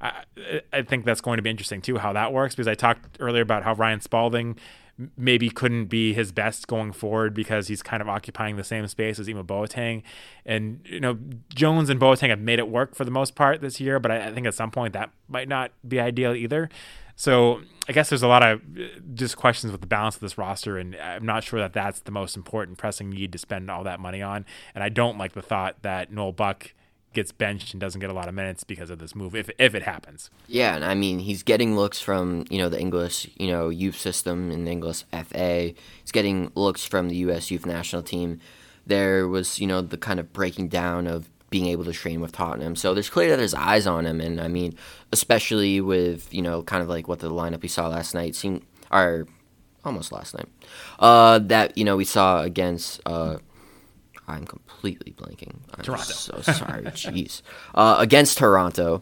I think that's going to be interesting too, how that works, because I talked earlier about how Ryan Spalding maybe couldn't be his best going forward because he's kind of occupying the same space as Ima Boateng. And, Jones and Boateng have made it work for the most part this year, but I think at some point that might not be ideal either. So I guess there's a lot of just questions with the balance of this roster, and I'm not sure that that's the most important pressing need to spend all that money on. And I don't like the thought that Noel Buck gets benched and doesn't get a lot of minutes because of this move, if it happens. Yeah, and I mean, he's getting looks from, the English, youth system in the English FA. He's getting looks from the U.S. youth national team. There was, the kind of breaking down of being able to train with Tottenham. So there's clear that there's eyes on him, and I mean, especially with, kind of like what the lineup we saw last night almost last night, that, we saw against, I'm completely blanking. I'm Toronto. So sorry. Jeez. Against Toronto,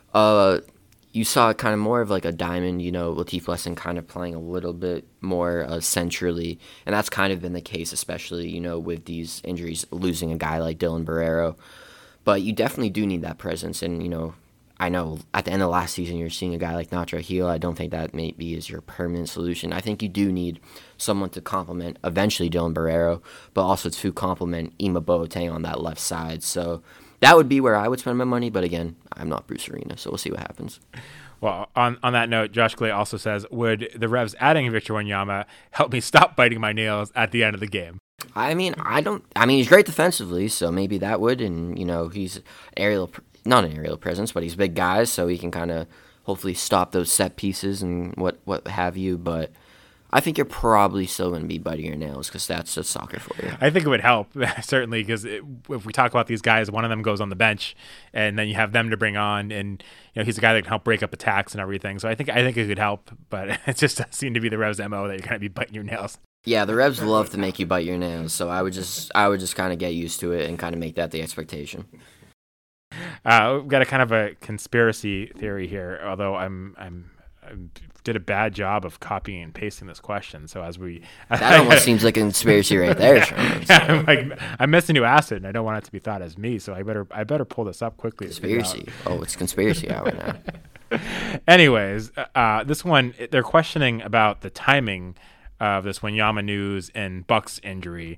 you saw kind of more of like a diamond, Latif Blessing kind of playing a little bit more centrally. And that's kind of been the case, especially, with these injuries, losing a guy like Dylan Barrero. But you definitely do need that presence. And, I know at the end of last season you're seeing a guy like Nacho Gil. I don't think that maybe is your permanent solution. I think you do need someone to complement eventually Dylan Barrero, but also to complement Ima Boateng on that left side. So that would be where I would spend my money. But again, I'm not Bruce Arena, so we'll see what happens. Well, on that note, Josh Clay also says, would the Revs adding Victor Wanyama help me stop biting my nails at the end of the game? I mean, he's great defensively, so maybe that would. And, he's not an aerial presence, but he's a big guy, so he can kind of hopefully stop those set pieces and what have you. But I think you're probably still going to be biting your nails because that's just soccer for you. I think it would help, certainly, because if we talk about these guys, one of them goes on the bench, and then you have them to bring on, and he's a guy that can help break up attacks and everything. So I think it could help, but it just doesn't seem to be the Revs' MO that you're going to be biting your nails. Yeah, the Revs love to make you bite your nails, so I would just kind of get used to it and kind of make that the expectation. We've got a kind of a conspiracy theory here, although I did a bad job of copying and pasting this question. So that almost seems like a conspiracy right there, Sean. So. I'm missing you acid, and I don't want it to be thought as me. So I better pull this up quickly. Conspiracy. Oh, it's conspiracy hour now. Anyways, this one, they're questioning about the timing of this Wanyama news and Buck's injury.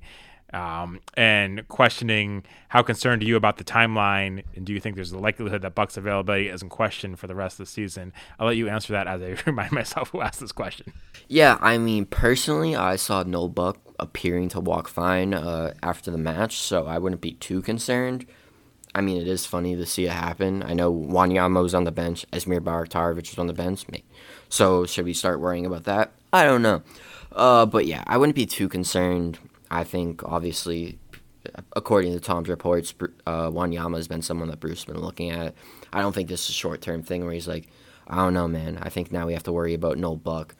And questioning how concerned are you about the timeline, and do you think there's a likelihood that Buck's availability is in question for the rest of the season? I'll let you answer that as I remind myself who asked this question. Yeah, I mean, personally, I saw Noel Buck appearing to walk fine after the match, so I wouldn't be too concerned. I mean, it is funny to see it happen. I know Wanyama was on the bench, Esmir Bartarovic was on the bench, so should we start worrying about that? I don't know. But yeah, I wouldn't be too concerned. I think, obviously, according to Tom's reports, Wanyama has been someone that Bruce has been looking at. I don't think this is a short-term thing where he's like, I don't know, man. I think now we have to worry about Noel Buck.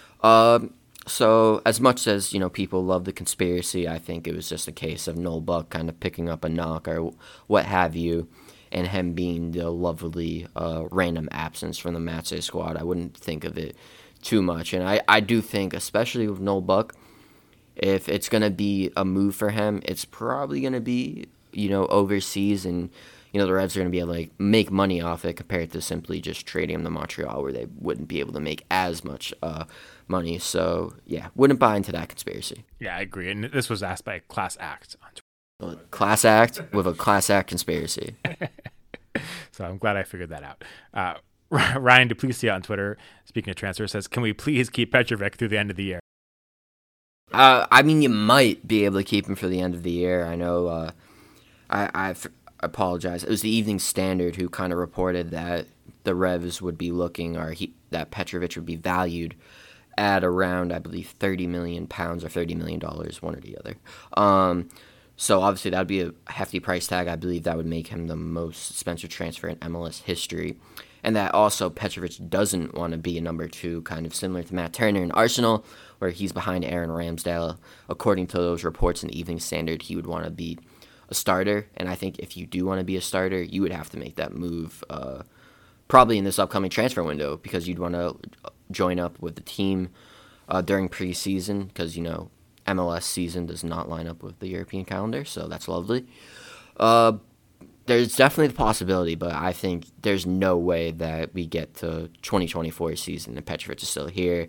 So as much as, people love the conspiracy, I think it was just a case of Noel Buck kind of picking up a knock or what have you, and him being the lovely random absence from the matchday squad. I wouldn't think of it too much. And I do think, especially with Noel Buck, if it's going to be a move for him, it's probably going to be, overseas, and, the Revs are going to be able to make money off it compared to simply just trading him to Montreal, where they wouldn't be able to make as much money. So, yeah, wouldn't buy into that conspiracy. Yeah, I agree. And this was asked by Class Act on Twitter. Class Act with a Class Act conspiracy. So I'm glad I figured that out. Ryan Duplessis on Twitter, speaking of transfer, says, can we please keep Petrovic through the end of the year? I mean, you might be able to keep him for the end of the year. I know I apologize. It was the Evening Standard who kind of reported that the Revs would be looking, that Petrovic would be valued at around, I believe, £30 million or $30 million, one or the other. So obviously that would be a hefty price tag. I believe that would make him the most expensive transfer in MLS history. And that also Petrovic doesn't want to be a number two, kind of similar to Matt Turner in Arsenal, where he's behind Aaron Ramsdale. According to those reports in the Evening Standard, he would want to be a starter. And I think if you do want to be a starter, you would have to make that move probably in this upcoming transfer window, because you'd want to join up with the team during preseason, because, MLS season does not line up with the European calendar, so that's lovely. There's definitely the possibility, but I think there's no way that we get to 2024 season and Petrovic is still here.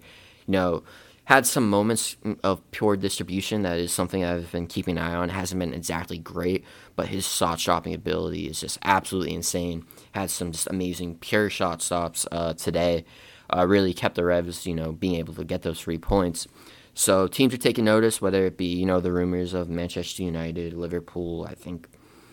Had some moments of pure distribution. That is something I've been keeping an eye on. Hasn't been exactly great, but his shot stopping ability is just absolutely insane. Had some just amazing pure shot stops today. Really kept the Revs, being able to get those 3 points. So teams are taking notice, whether it be, the rumors of Manchester United, Liverpool, I think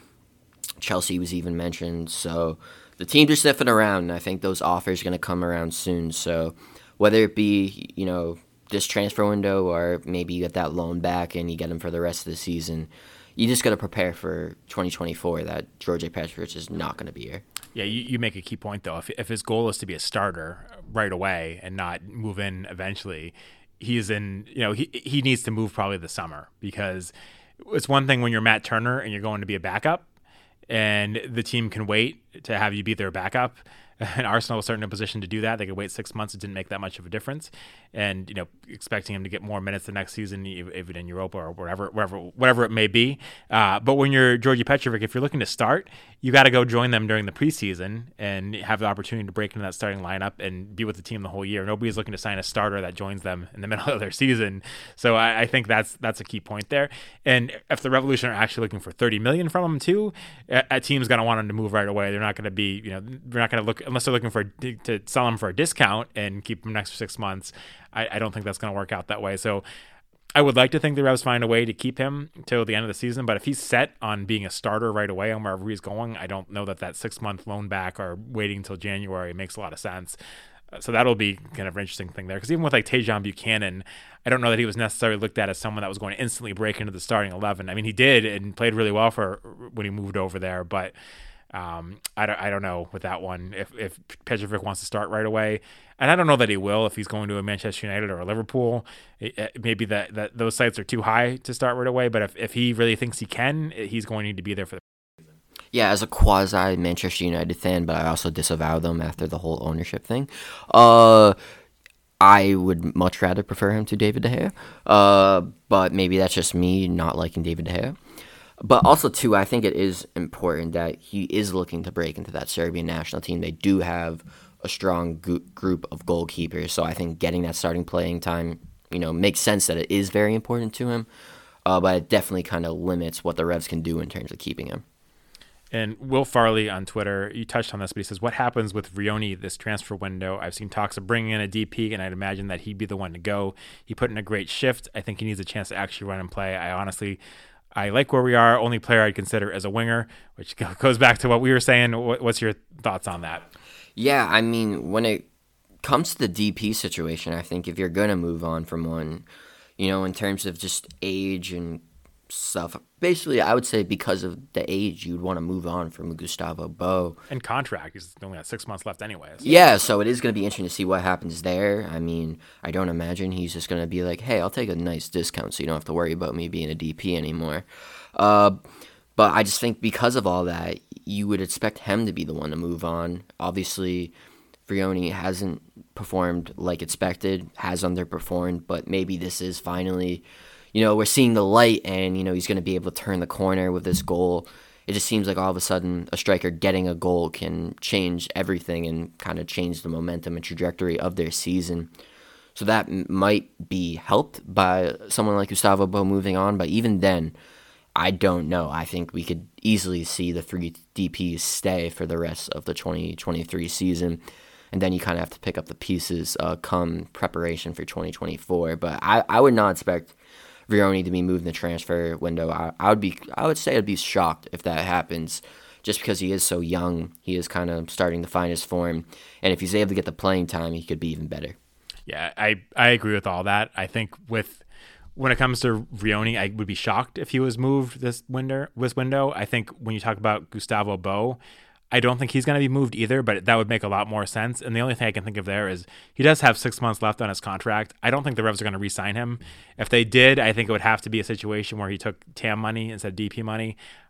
Chelsea was even mentioned. So the teams are sniffing around, and I think those offers are going to come around soon. So whether it be, this transfer window or maybe you get that loan back and you get him for the rest of the season, you just got to prepare for 2024 that Djordje Petrovic is not going to be here. Yeah, you make a key point, though. If his goal is to be a starter right away and not move in eventually, he's in, he needs to move probably this summer, because it's one thing when you're Matt Turner and you're going to be a backup and the team can wait to have you be their backup. And Arsenal was certainly in a position to do that. They could wait 6 months. It didn't make that much of a difference. And, expecting him to get more minutes the next season, even in Europa or whatever it may be. But when you're Djordje Petrovic, if you're looking to start, you got to go join them during the preseason and have the opportunity to break into that starting lineup and be with the team the whole year. Nobody's looking to sign a starter that joins them in the middle of their season. So I think that's a key point there. And if the Revolution are actually looking for $30 million from him too, a team's going to want him to move right away. They're not going to be, they're not going to look, unless they're looking to sell him for a discount and keep him next for 6 months. I don't think that's going to work out that way. So I would like to think the Revs find a way to keep him till the end of the season, but if he's set on being a starter right away on wherever he's going, I don't know that 6 month loan back or waiting until January makes a lot of sense. So that'll be kind of an interesting thing there. Because even with like Tajon Buchanan, I don't know that he was necessarily looked at as someone that was going to instantly break into the starting 11. I mean, he did and played really well for when he moved over there, but I don't know with that one if Petrovic wants to start right away, and I don't know that he will if he's going to a Manchester United or a Liverpool. Maybe that those sites are too high to start right away. But if he really thinks he can, he's going to need to be there for the season. Yeah, as a quasi Manchester United fan, but I also disavow them after the whole ownership thing. I would much rather prefer him to David De Gea, but maybe that's just me not liking David De Gea. But also, too, I think it is important that he is looking to break into that Serbian national team. They do have a strong group of goalkeepers, so I think getting that starting playing time, makes sense that it is very important to him. But it definitely kind of limits what the Revs can do in terms of keeping him. And Will Farley on Twitter, you touched on this, but he says, what happens with Vrioni this transfer window? I've seen talks of bringing in a DP, and I'd imagine that he'd be the one to go. He put in a great shift. I think he needs a chance to actually run and play. I like where we are. Only player I'd consider as a winger, which goes back to what we were saying. What's your thoughts on that? Yeah, I mean, when it comes to the DP situation, I think if you're going to move on from one, in terms of just age and stuff, basically, I would say because of the age, you'd want to move on from Gustavo Bou. And contract, he's only got 6 months left anyways. Yeah, so it is going to be interesting to see what happens there. I mean, I don't imagine he's just going to be like, hey, I'll take a nice discount so you don't have to worry about me being a DP anymore. But I just think because of all that, you would expect him to be the one to move on. Obviously, Vrioni hasn't performed like expected, has underperformed, but maybe this is finally, we're seeing the light and, he's going to be able to turn the corner with this goal. It just seems like all of a sudden a striker getting a goal can change everything and kind of change the momentum and trajectory of their season. So that might be helped by someone like Gustavo Bou moving on, but even then, I don't know. I think we could easily see the 3 DPs stay for the rest of the 2023 season, and then you kind of have to pick up the pieces come preparation for 2024. But I would not expect Vrioni to be moved in the transfer window. I would say I'd be shocked if that happens, just because he is so young. He is kind of starting to find his form, and if he's able to get the playing time, he could be even better. Yeah, I agree with all that. I think when it comes to Vrioni, I would be shocked if he was moved this window. I think when you talk about Gustavo Bou, I don't think he's going to be moved either, but that would make a lot more sense. And the only thing I can think of there is he does have 6 months left on his contract. I don't think the Revs are going to re-sign him. If they did, I think it would have to be a situation where he took TAM money instead of DP money.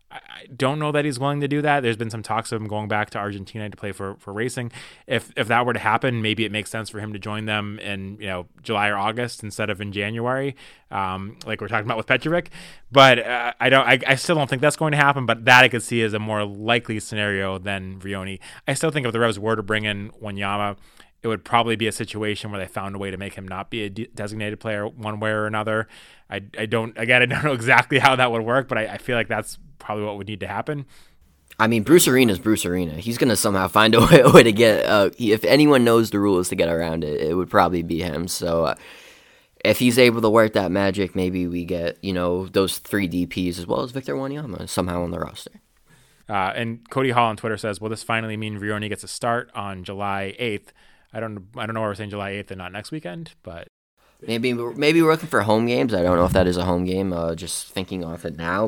I don't know that he's willing to do that. There's been some talks of him going back to Argentina to play for Racing. If that were to happen, maybe it makes sense for him to join them in July or August instead of in January, like we're talking about with Petrovic. But I still don't think that's going to happen. But that I could see as a more likely scenario than Vrioni. I still think if the Revs were to bring in Wanyama, it would probably be a situation where they found a way to make him not be a designated player one way or another. I don't know exactly how that would work, but I feel like that's probably what would need to happen. I mean, Bruce Arena's Bruce Arena. He's going to somehow find a way to get, if anyone knows the rules to get around it, it would probably be him. So if he's able to work that magic, maybe we get, those 3 DPs as well as Victor Wanyama somehow on the roster. And Cody Hall on Twitter says, will this finally mean Vrioni gets a start on July 8th? I don't know why we're saying July 8th and not next weekend, but maybe we're looking for home games. I don't know if that is a home game, just thinking off it now,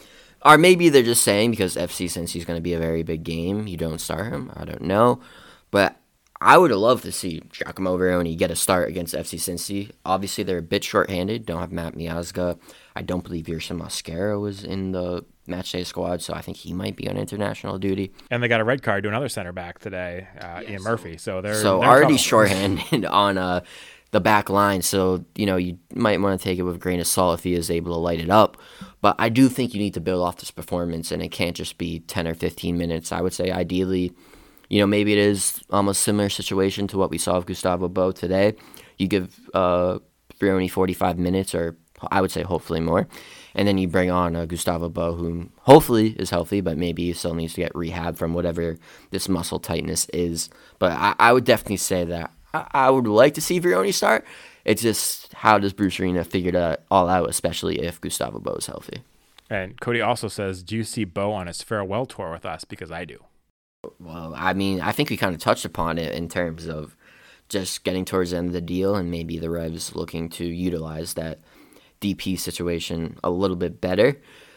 or maybe they're just saying because FC Cincy's going to be a very big game, you don't start him. I don't know, but I would love to see Giacomo Vrioni get a start against FC Cincy. Obviously, they're a bit short-handed. Don't have Matt Miazga. I don't believe Yerson Mosquera was in the matchday squad, so I think he might be on international duty. And they got a red card to another center back today, Ian Murphy. So they're already short-handed on the back line. So you might want to take it with a grain of salt if he is able to light it up. But I do think you need to build off this performance, and it can't just be 10 or 15 minutes. I would say ideally, maybe it is almost similar situation to what we saw of Gustavo Bou today. You give Vrioni 45 minutes, or I would say hopefully more. And then you bring on Gustavo Bou, who hopefully is healthy, but maybe he still needs to get rehab from whatever this muscle tightness is. But I would definitely say that I would like to see Vrioni start. It's just how does Bruce Arena figure that all out, especially if Gustavo Bou is healthy. And Cody also says, do you see Bou on his farewell tour with us? Because I do. Well, I mean, I think we kind of touched upon it in terms of just getting towards the end of the deal and maybe the Revs looking to utilize that DP situation a little bit better.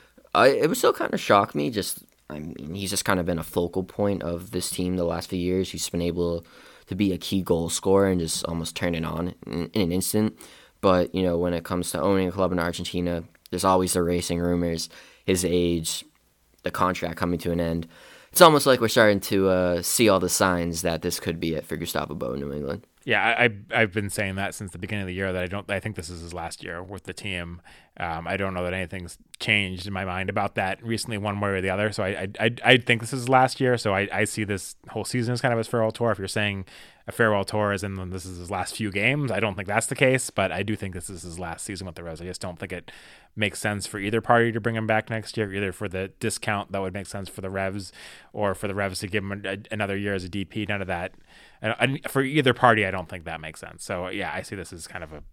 It would still kind of shock me. He's just kind of been a focal point of this team the last few years. He's been able to be a key goal scorer and just almost turn it on in an instant. But, when it comes to owning a club in Argentina, there's always the racing rumors, his age, the contract coming to an end. It's almost like we're starting to see all the signs that this could be it for Gustavo Bou in New England. Yeah, I've been saying that since the beginning of the year that I think this is his last year with the team. I don't know that anything's changed in my mind about that recently, one way or the other. So I think this is his last year. So I see this whole season as kind of his farewell tour. If you're saying a farewell tour as in this is his last few games, I don't think that's the case. But I do think this is his last season with the Revs. I just don't think it makes sense for either party to bring him back next year, either for the discount that would make sense for the Revs or for the Revs to give him another year as a DP. None of that. And for either party, I don't think that makes sense. So yeah, I see this as kind of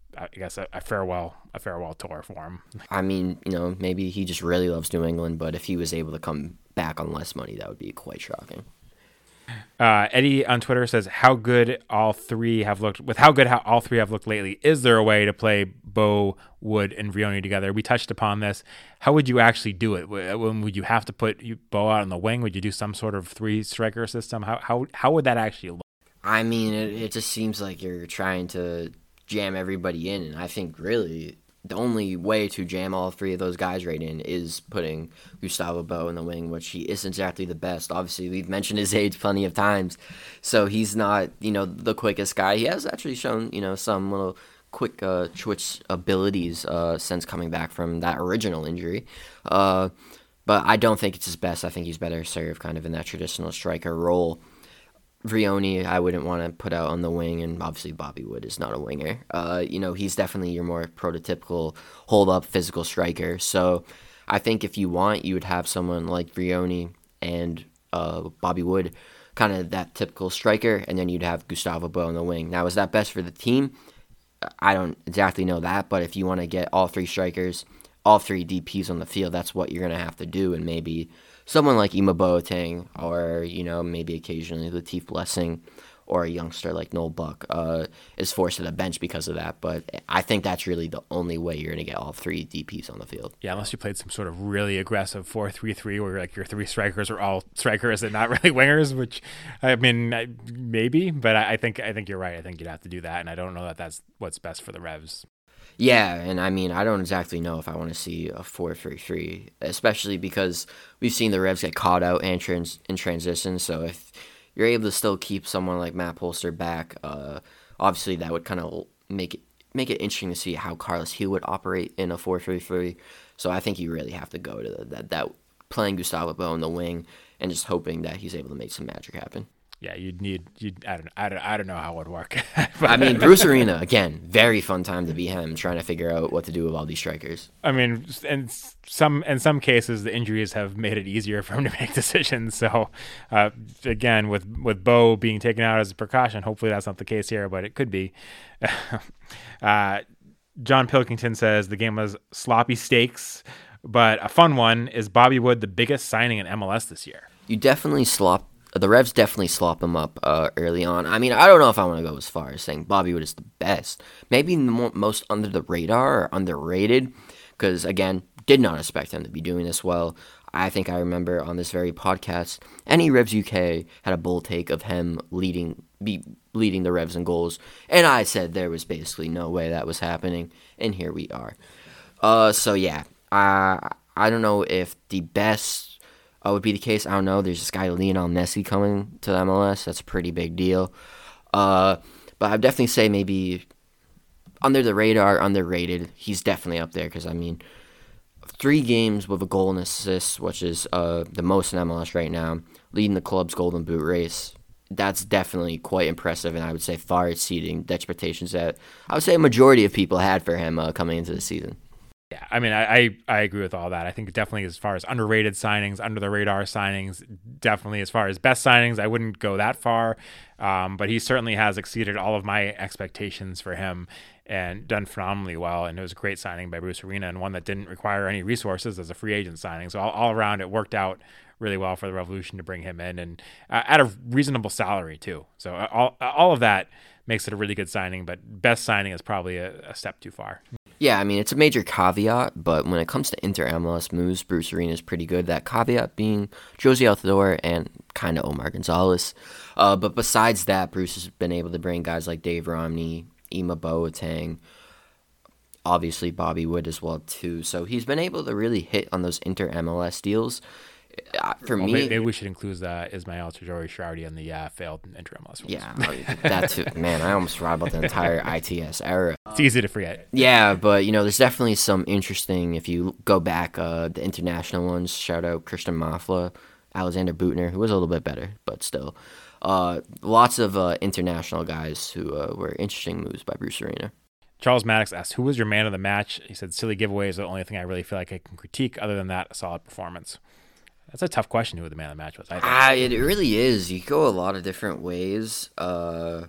a farewell tour for him. I mean, maybe he just really loves New England, but if he was able to come back on less money, that would be quite shocking. Eddie on Twitter says, how good all three have looked lately. Is there a way to play Bou, Wood, and Vrioni together? We touched upon this. How would you actually do it? Would you have to put Bou out on the wing? Would you do some sort of 3-striker system? How would that actually look? I mean, it just seems like you're trying to jam everybody in, and I think really the only way to jam all 3 of those guys right in is putting Gustavo Bou in the wing, which he isn't exactly the best. Obviously, we've mentioned his age plenty of times, so he's not, the quickest guy. He has actually shown, some little quick twitch abilities since coming back from that original injury. But I don't think it's his best. I think he's better served kind of in that traditional striker role. Vrioni, I wouldn't want to put out on the wing, and obviously Bobby Wood is not a winger. He's definitely your more prototypical hold-up physical striker. So I think if you want, you would have someone like Vrioni and Bobby Wood, kind of that typical striker, and then you'd have Gustavo Bou on the wing. Now, is that best for the team? I don't exactly know that, but if you want to get all 3 strikers, all 3 DPs on the field, that's what you're going to have to do, and maybe someone like Ima Boateng or, maybe occasionally Latif Blessing or a youngster like Noel Buck is forced to the bench because of that. But I think that's really the only way you're going to get all 3 DPs on the field. Yeah, unless you played some sort of really aggressive 4-3-3 where like your 3 strikers are all strikers and not really wingers, which, I mean, maybe. But I think you're right. I think you'd have to do that, and I don't know that that's what's best for the Revs. Yeah, and I mean, I don't exactly know if I want to see a 4-3-3, especially because we've seen the Revs get caught out in transition. So if you're able to still keep someone like Matt Polster back, obviously that would kind of make it interesting to see how Carlos Gil would operate in a 4-3-3. So I think you really have to go to that playing Gustavo Bou in the wing and just hoping that he's able to make some magic happen. Yeah, I don't know how it would work. I mean, Bruce Arena, again, very fun time to be him, trying to figure out what to do with all these strikers. I mean, in some cases, the injuries have made it easier for him to make decisions. So, again, with Bo being taken out as a precaution, hopefully that's not the case here, but it could be. John Pilkington says the game was sloppy steaks, but a fun one. Is Bobby Wood the biggest signing in MLS this year? The Revs definitely slop him up early on. I mean, I don't know if I want to go as far as saying Bobby Wood is the best. Maybe the most under the radar or underrated, because, again, did not expect him to be doing this well. I think I remember on this very podcast, any Revs UK had a bold take of him leading the Revs in goals, and I said there was basically no way that was happening, and here we are. So, yeah, I don't know if the best would be the case. I don't know. There's this guy, Lionel Messi, coming to the MLS. That's a pretty big deal. But I'd definitely say maybe under the radar, underrated. He's definitely up there because, I mean, 3 games with a goal and assist, which is the most in MLS right now, leading the club's Golden Boot race. That's definitely quite impressive, and I would say far exceeding the expectations that I would say a majority of people had for him coming into the season. Yeah, I mean, I agree with all that. I think definitely as far as underrated signings, under the radar signings, definitely as far as best signings, I wouldn't go that far. But he certainly has exceeded all of my expectations for him and done phenomenally well. And it was a great signing by Bruce Arena and one that didn't require any resources as a free agent signing. So all around it worked out really well for the Revolution to bring him in and at a reasonable salary too. So all of that makes it a really good signing, but best signing is probably a step too far. Yeah, I mean, it's a major caveat, but when it comes to inter-MLS moves, Bruce Arena is pretty good. That caveat being Josie Altidore and kind of Omar Gonzalez. But besides that, Bruce has been able to bring guys like Dave Romney, Ima Boateng, obviously Bobby Wood as well, too. So he's been able to really hit on those inter-MLS deals. Maybe we should include Ismael Tajori-Shrardi on the failed inter-MLS ones. Yeah, that too. Man, I almost forgot about the entire ITS era. It's easy to forget. Yeah, but, there's definitely some interesting, if you go back, the international ones, shout out Christian Mafla, Alexander Butner, who was a little bit better, but still. Lots of international guys who were interesting moves by Bruce Arena. Charles Maddox asked, who was your man of the match? He said, silly giveaway is the only thing I really feel like I can critique. Other than that, a solid performance. That's a tough question, who the man of the match was. I think. It really is. You go a lot of different ways. For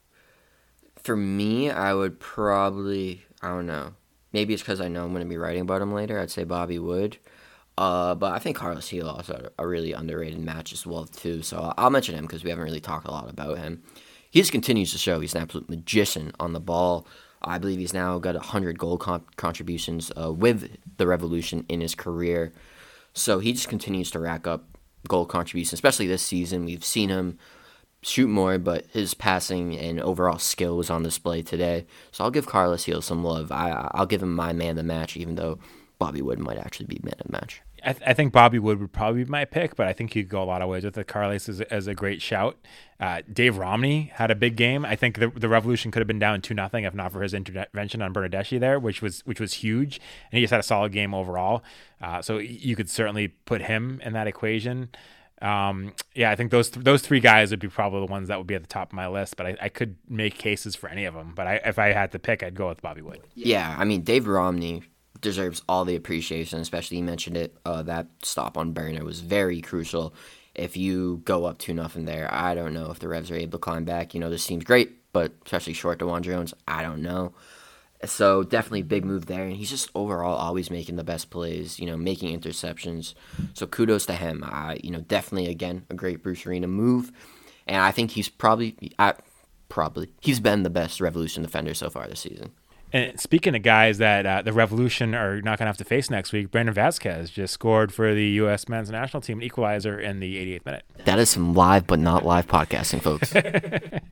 me, I would probably, I don't know. Maybe it's because I know I'm going to be writing about him later. I'd say Bobby Wood. But I think Carlos Gil also had a really underrated match as well, too. So I'll mention him because we haven't really talked a lot about him. He just continues to show he's an absolute magician on the ball. I believe he's now got 100 goal contributions with the Revolution in his career. So he just continues to rack up goal contributions, especially this season. We've seen him shoot more, but his passing and overall skill was on display today. So I'll give Carlos Gil some love. I'll give him my man of the match, even though Bobby Wood might actually be man of the match. I think Bobby Wood would probably be my pick, but I think you could go a lot of ways with it. Carlos is a great shout. Dave Romney had a big game. I think the Revolution could have been down 2-0 if not for his intervention on Bernardeschi there, which was huge, and he just had a solid game overall. So you could certainly put him in that equation. I think those 3 guys would be probably the ones that would be at the top of my list, but I could make cases for any of them. But if I had to pick, I'd go with Bobby Wood. Yeah, I mean, Dave Romney deserves all the appreciation, especially you mentioned it. That stop on Burner was very crucial. If you go up 2-0 there, I don't know if the Revs are able to climb back. This seems great, but especially short DeJuan Jones, I don't know. So definitely a big move there, and he's just overall always making the best plays, making interceptions. So kudos to him. Definitely, again, a great Bruce Arena move, and I think he's he's been the best Revolution defender so far this season. And speaking of guys that the Revolution are not going to have to face next week, Brandon Vasquez just scored for the U.S. men's national team, an equalizer in the 88th minute. That is some live but not live podcasting, folks.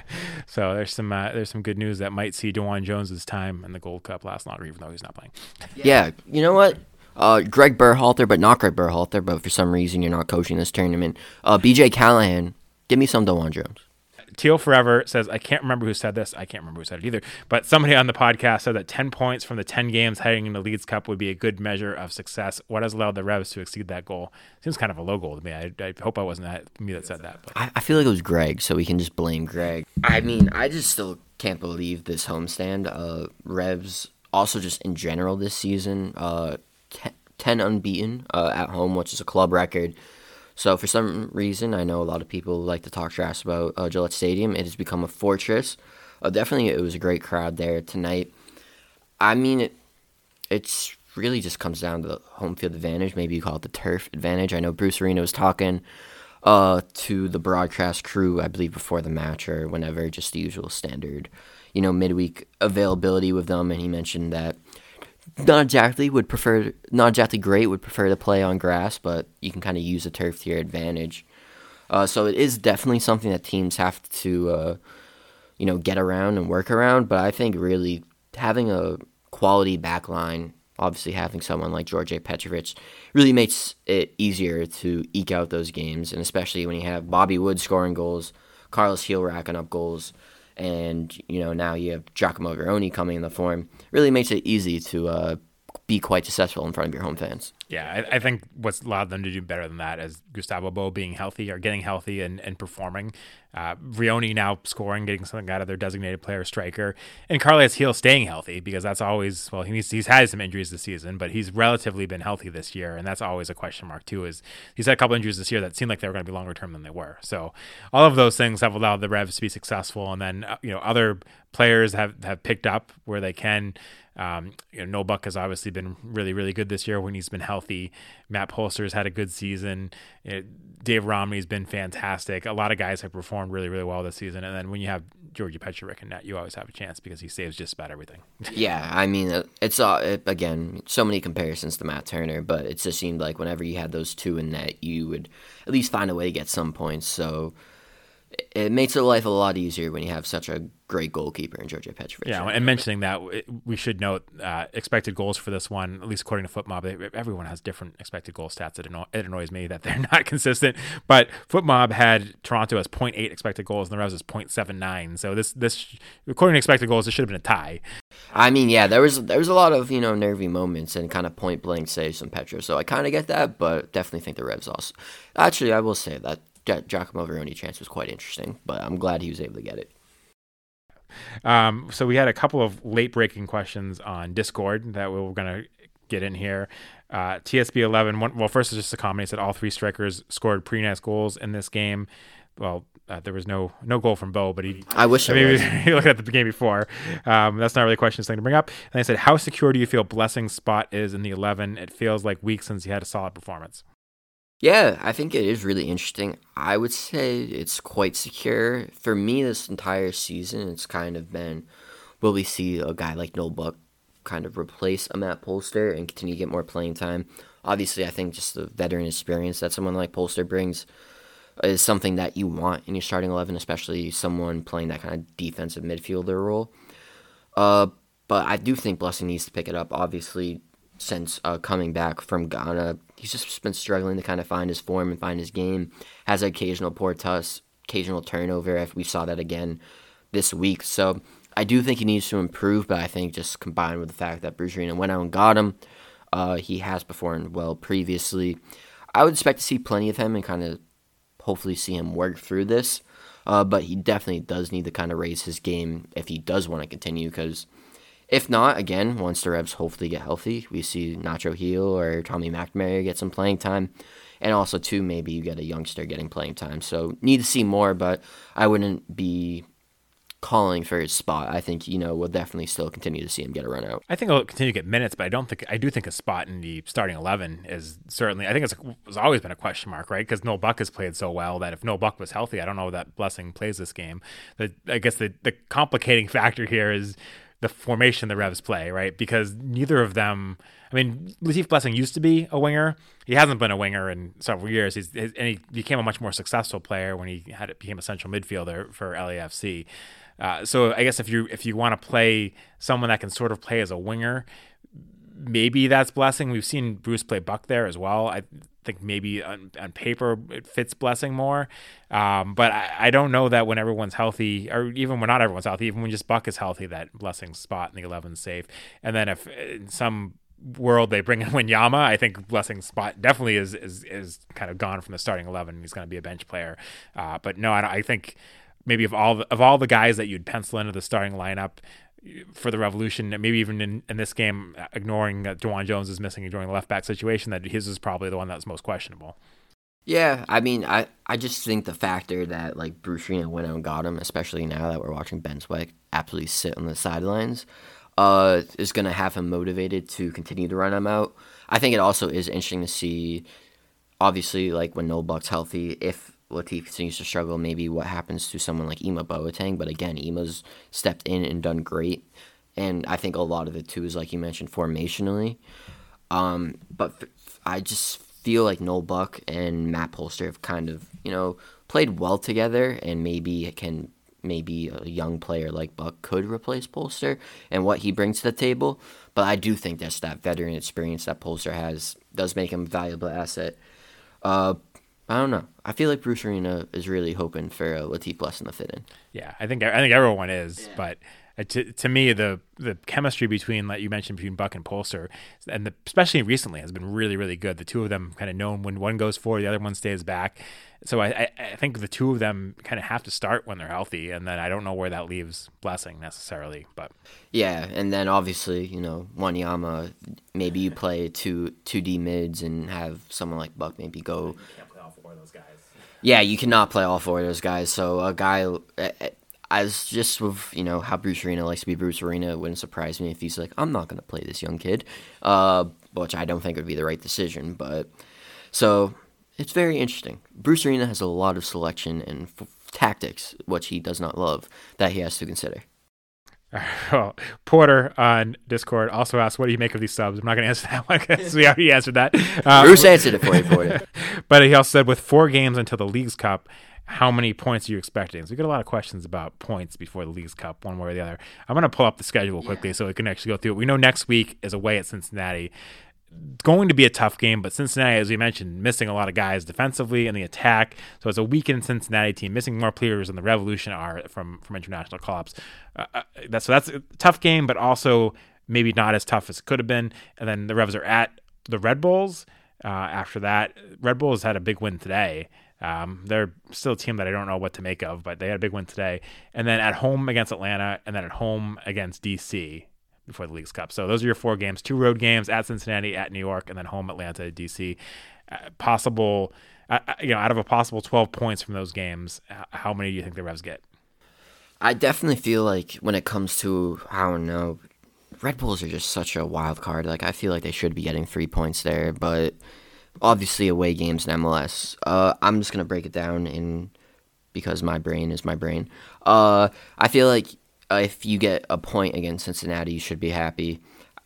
So there's some good news that might see DeJuan Jones's time in the Gold Cup last longer, even though he's not playing. Yeah, you know what? Greg Berhalter, but not Greg Berhalter, but for some reason you're not coaching this tournament. BJ Callahan, give me some DeJuan Jones. Teal Forever says, I can't remember who said this. I can't remember who said it either. But somebody on the podcast said that 10 points from the 10 games heading into Leeds Cup would be a good measure of success. What has allowed the Revs to exceed that goal? Seems kind of a low goal to me. I hope I wasn't me that said that. But. I feel like it was Greg, so we can just blame Greg. I mean, I just still can't believe this homestand. Revs also just in general this season, 10 unbeaten at home, which is a club record. So for some reason, I know a lot of people like to talk trash about Gillette Stadium. It has become a fortress. Definitely, it was a great crowd there tonight. I mean, it's really just comes down to the home field advantage. Maybe you call it the turf advantage. I know Bruce Arena was talking to the broadcast crew, I believe, before the match or whenever, just the usual standard, midweek availability with them, and he mentioned that not exactly great would prefer to play on grass, but you can kind of use the turf to your advantage. So it is definitely something that teams have to, get around and work around. But I think really having a quality back line, obviously having someone like Djordje Petrovic, really makes it easier to eke out those games. And especially when you have Bobby Wood scoring goals, Carlos Gil racking up goals, and, now you have Giacomo Veroni coming in the form, really makes it easy to be quite successful in front of your home fans. Yeah, I think what's allowed them to do better than that is Gustavo Bo being healthy or getting healthy and performing. Vrioni now scoring, getting something out of their designated player striker. And Carlos Gil staying healthy, because that's always, he's had some injuries this season, but he's relatively been healthy this year. And that's always a question mark too, is he's had a couple injuries this year that seemed like they were going to be longer term than they were. So all of those things have allowed the Revs to be successful. And then, other players have picked up where they can. Noel Buck has obviously been really, really good this year when he's been healthy. Matt Polster's had a good season. Dave Romney's been fantastic. A lot of guys have performed really, really well this season. And then when you have Djordje Petrovic in net, you always have a chance because he saves just about everything. Yeah, I mean, again, so many comparisons to Matt Turner, but it just seemed like whenever you had those two in net, you would at least find a way to get some points. So it makes your life a lot easier when you have such a great goalkeeper in Djordje Petrovic. Yeah, and mentioning that, we should note expected goals for this one, at least according to FootMob. Everyone has different expected goal stats. It annoys me that they're not consistent. But FootMob had Toronto as 0.8 expected goals, and the Revs as 0.79. So this according to expected goals, this should have been a tie. I mean, yeah, there was a lot of nervy moments and kind of point blank saves from Petro. So I kind of get that, but definitely think the Revs also. Actually, I will say that Giacomo Veroni chance was quite interesting, but I'm glad he was able to get it. So we had a couple of late breaking questions on Discord that we were going to get in here. TSB11, well, first is just a comment. He said all three strikers scored pre-nice goals in this game. Well, there was no goal from Bo, but I wish he looked at the game before. That's not really a question thing to bring up. And I said, how secure do you feel Blessing's spot is in the 11? It feels like weeks since he had a solid performance. Yeah, I think it is really interesting. I would say it's quite secure. For me, this entire season, it's kind of been, will we see a guy like Noel Buck kind of replace a Matt Polster and continue to get more playing time? Obviously, I think just the veteran experience that someone like Polster brings is something that you want in your starting 11, especially someone playing that kind of defensive midfielder role. But I do think Blessing needs to pick it up, obviously. Since coming back from Ghana, he's just been struggling to kind of find his form and find his game. Has an occasional poor toss, occasional turnover. We saw that again this week. So I do think he needs to improve, but I think just combined with the fact that Bruce Arena went out and got him, he has performed well previously. I would expect to see plenty of him and kind of hopefully see him work through this. But he definitely does need to kind of raise his game if he does want to continue, because if not, again, once the Revs hopefully get healthy, we see Nacho Gil or Tommy McNamara get some playing time. And also, too, maybe you get a youngster getting playing time. So, need to see more, but I wouldn't be calling for his spot. I think, we'll definitely still continue to see him get a run out. I think he'll continue to get minutes, but I do think a spot in the starting 11 is certainly, I think it's always been a question mark, right? Because Noel Buck has played so well that if Noel Buck was healthy, I don't know that Blessing plays this game. I guess the complicating factor here is the formation the Revs play, right? Because neither of them, I mean, Latif Blessing used to be a winger. He hasn't been a winger in several years. And he became a much more successful player when he became a central midfielder for LAFC. So I guess if you want to play someone that can sort of play as a winger, maybe that's Blessing. We've seen Bruce play Buck there as well. I think maybe on paper it fits Blessing more. But I don't know that when everyone's healthy, or even when not everyone's healthy, even when just Buck is healthy, that Blessing's spot in the 11 is safe. And then if in some world they bring in Wanyama, I think Blessing's spot definitely is kind of gone from the starting 11. He's going to be a bench player. But no, I think maybe of all the guys that you'd pencil into the starting lineup for the Revolution, maybe even in this game, ignoring that Juwan Jones is missing, ignoring the left back situation, that his is probably the one that's most questionable. Yeah, I mean, I just think the factor that like Bruce Arena went out and got him, especially now that we're watching Ben Sweck absolutely sit on the sidelines, is going to have him motivated to continue to run him out. I think it also is interesting to see, obviously, like when Noel Buck's healthy, if Latif continues to struggle, maybe what happens to someone like Ima Boateng. But again, Ima's stepped in and done great. And I think a lot of it, too, is like you mentioned, formationally. But I just feel like Noel Buck and Matt Polster have kind of, played well together, and maybe a young player like Buck could replace Polster and what he brings to the table. But I do think that's that veteran experience that Polster has does make him a valuable asset. I don't know. I feel like Bruce Arena is really hoping for Latif Blessing to fit in. Yeah, I think everyone is, but to me, the chemistry between, like you mentioned, between Buck and Polster, and especially recently, has been really, really good. The two of them kind of known when one goes forward, the other one stays back. So I think the two of them kind of have to start when they're healthy, and then I don't know where that leaves Blessing necessarily. But yeah, and then obviously, Wanyama, maybe you play 2D mids and have someone like Buck maybe go. You can't play all four of those guys. Yeah, you cannot play all four of those guys. So a guy, as just with how Bruce Arena likes to be Bruce Arena, it wouldn't surprise me if he's like, I'm not going to play this young kid, which I don't think would be the right decision. But so it's very interesting. Bruce Arena has a lot of selection and tactics, which he does not love, that he has to consider. Well, Porter on Discord also asked, what do you make of these subs? I'm not going to answer that one because we already answered that. Bruce answered it for you, Porter. But he also said, with 4 games until the Leagues Cup, how many points are you expecting? So we got a lot of questions about points before the Leagues Cup, one way or the other. I'm going to pull up the schedule quickly so we can actually go through it. We know next week is away at Cincinnati. Going to be a tough game, but Cincinnati, as we mentioned, missing a lot of guys defensively in the attack. So it's a weakened Cincinnati team, missing more players than the Revolution are from international call-ups. That's a tough game, but also maybe not as tough as it could have been. And then the Revs are at the Red Bulls. After that, Red Bulls had a big win today. They're still a team that I don't know what to make of, but they had a big win today. And then at home against Atlanta, and then at home against DC before the Leagues Cup. So those are your 4 games: 2 road games at Cincinnati, at New York, and then home Atlanta, DC. Possible, out of a possible 12 points from those games, how many do you think the Revs get? I definitely feel like when it comes to, I don't know, Red Bulls are just such a wild card. Like, I feel like they should be getting 3 points there, but obviously away games in MLS. I'm just going to break it down because my brain is my brain. I feel like if you get a point against Cincinnati, you should be happy.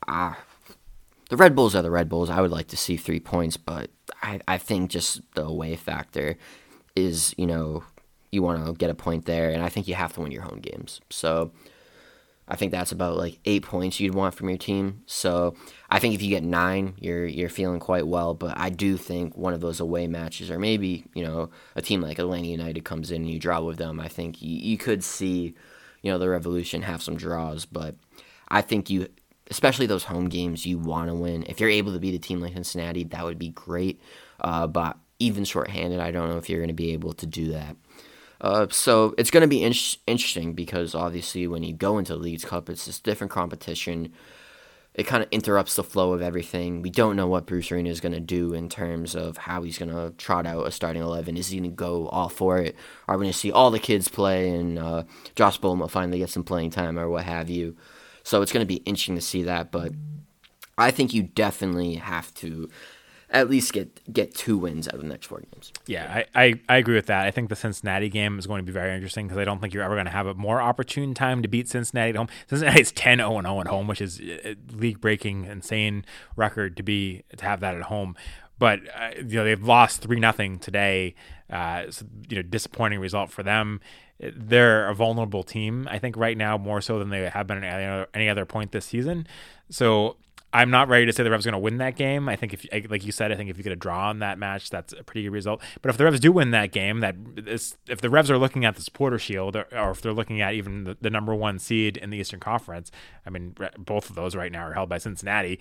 The Red Bulls are the Red Bulls. I would like to see 3 points, but I think just the away factor is, you want to get a point there, and I think you have to win your home games. So I think that's about like 8 points you'd want from your team. So I think if you get 9, you're feeling quite well. But I do think one of those away matches, or maybe a team like Atlanta United comes in and you draw with them, I think you could see the Revolution have some draws. But I think especially those home games, you want to win. If you're able to beat a team like Cincinnati, that would be great. But even shorthanded, I don't know if you're going to be able to do that. So it's going to be interesting because obviously when you go into the Leagues Cup, it's this different competition. It kind of interrupts the flow of everything. We don't know what Bruce Arena is going to do in terms of how he's going to trot out a starting 11. Is he going to go all for it? Are we going to see all the kids play and Josh Bowman finally get some playing time or what have you? So it's going to be interesting to see that. But I think you definitely have to at least get 2 wins out of the next 4 games. Yeah, I agree with that. I think the Cincinnati game is going to be very interesting because I don't think you're ever going to have a more opportune time to beat Cincinnati at home. Cincinnati's 10-0-0 at home, which is a league-breaking, insane record to have that at home. But they've lost 3-0 today. So, disappointing result for them. They're a vulnerable team, I think, right now more so than they have been at any other point this season. So I'm not ready to say the Revs are going to win that game. I think like you said, if you get a draw on that match, that's a pretty good result. But if the Revs do win that game, if the Revs are looking at the Supporter Shield, or if they're looking at even the number 1 seed in the Eastern Conference, I mean, both of those right now are held by Cincinnati.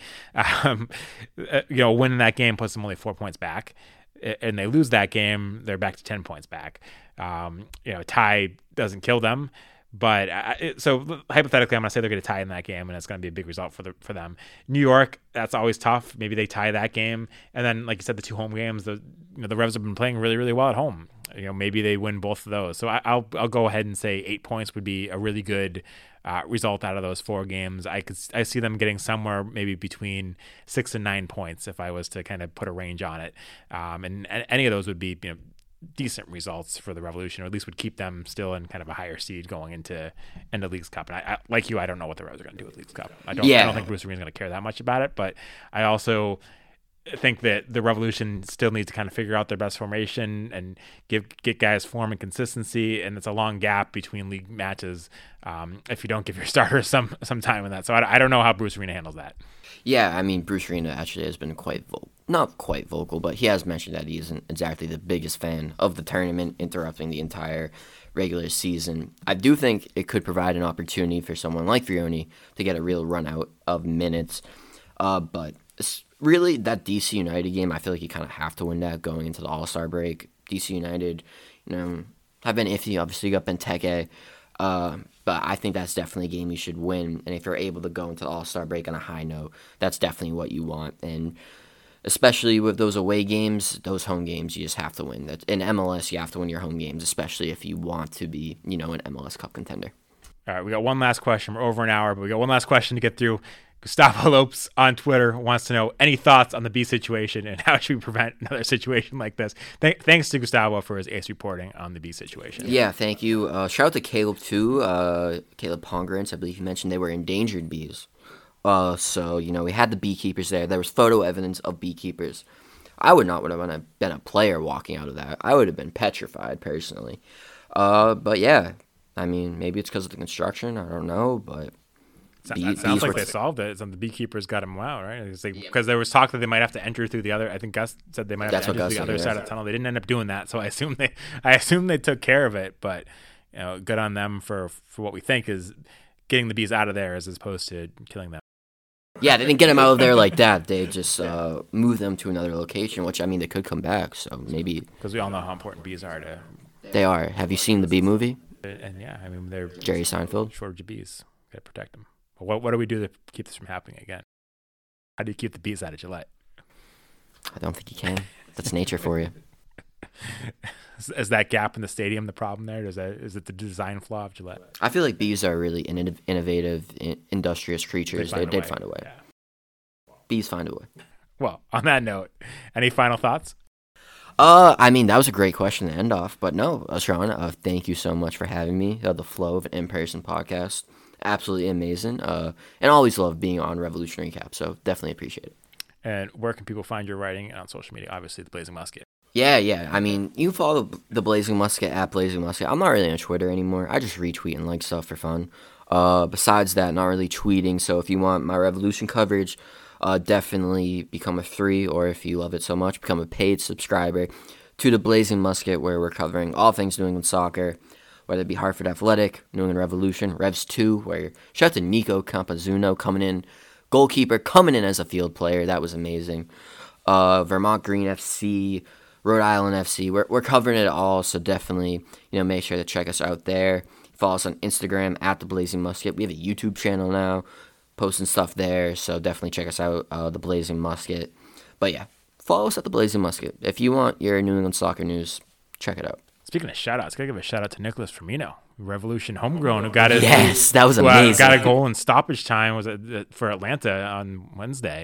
Winning that game puts them only 4 points back, and they lose that game, they're back to 10 points back. A tie doesn't kill them. But so hypothetically, I'm going to say they're going to tie in that game, and it's going to be a big result for them. New York, that's always tough. Maybe they tie that game, and then, like you said, the 2 home games. The Revs have been playing really, really well at home. Maybe they win both of those. So I'll go ahead and say 8 points would be a really good result out of those 4 games. I see them getting somewhere maybe between 6 and 9 points if I was to kind of put a range on it. And any of those would be decent results for the Revolution, or at least would keep them still in kind of a higher seed going into Leagues Cup. And I like you, I don't know what the Revs are going to do with Leagues Cup. I don't think Bruce Arena's going to care that much about it, but I also think that the Revolution still needs to kind of figure out their best formation and get guys form and consistency, and it's a long gap between league matches if you don't give your starters some time in that. So I don't know how Bruce Arena handles that. Yeah, I mean, Bruce Arena actually has been not quite vocal, but he has mentioned that he isn't exactly the biggest fan of the tournament interrupting the entire regular season. I do think it could provide an opportunity for someone like Vrioni to get a real run out of minutes, but really that DC United game, I feel like you kind of have to win that going into the All-Star break. DC United, have been iffy. Obviously, you got Benteke. But I think that's definitely a game you should win. And if you're able to go into the All-Star break on a high note, that's definitely what you want. And especially with those away games, those home games, you just have to win. In MLS, you have to win your home games, especially if you want to be, an MLS Cup contender. All right, we got one last question. We're over an hour, but we got one last question to get through. Gustavo Lopes on Twitter wants to know any thoughts on the B situation and how should we prevent another situation like this. Thanks to Gustavo for his ace reporting on the B situation. Yeah, thank you. Shout out to Caleb too. Caleb Pongrance, I believe you mentioned they were endangered bees. So we had the beekeepers there. There was photo evidence of beekeepers. I would not have been a player walking out of that. I would have been petrified personally. But yeah, I mean, maybe it's because of the construction. I don't know, but. It sounds like they solved it. The beekeepers got them out, right? Because there was talk that they might have to enter through the other. I think Gus said they might have to enter through the other side of the tunnel. They didn't end up doing that, so I assume they took care of it. But good on them for what we think is getting the bees out of there as opposed to killing them. Yeah, they didn't get them out of there like that. They just moved them to another location, which I mean they could come back. So maybe because we all know how important bees are to. They are. Have you seen the Bee Movie? And yeah, I mean they're Jerry Seinfeld. Shortage of bees. Got to protect them. What do we do to keep this from happening again? How do you keep the bees out of Gillette? I don't think you can. That's nature for you. Is that gap in the stadium the problem there? Is it the design flaw of Gillette? I feel like bees are really innovative, industrious creatures. They did find a way. Yeah. Bees find a way. Well, on that note, any final thoughts? I mean, that was a great question to end off. But no, Sean, thank you so much for having me. The flow of an in-person podcast. Absolutely amazing. And always love being on Revolution Recap, so definitely appreciate it. And where can people find your writing on social media? Obviously, the Blazing Musket. Yeah. I mean, you follow the Blazing Musket at Blazing Musket. I'm not really on Twitter anymore. I just retweet and like stuff for fun. Besides that, not really tweeting. So if you want my Revolution coverage, definitely become a free, or if you love it so much, become a paid subscriber to the Blazing Musket, where we're covering all things New England soccer. Whether it be Hartford Athletic, New England Revolution, Revs 2, where shout out to Nico Campazzuno coming in, goalkeeper coming in as a field player. That was amazing. Vermont Green FC, Rhode Island FC. We're covering it all, so definitely make sure to check us out there. Follow us on Instagram at The Blazing Musket. We have a YouTube channel now, posting stuff there, so definitely check us out, The Blazing Musket. But yeah, follow us at The Blazing Musket. If you want your New England soccer news, check it out. Speaking of shout-outs, got to give a shout-out to Nicholas Firmino, Revolution homegrown, who got his... Yes, that was amazing. Got a goal in stoppage time for Atlanta on Wednesday.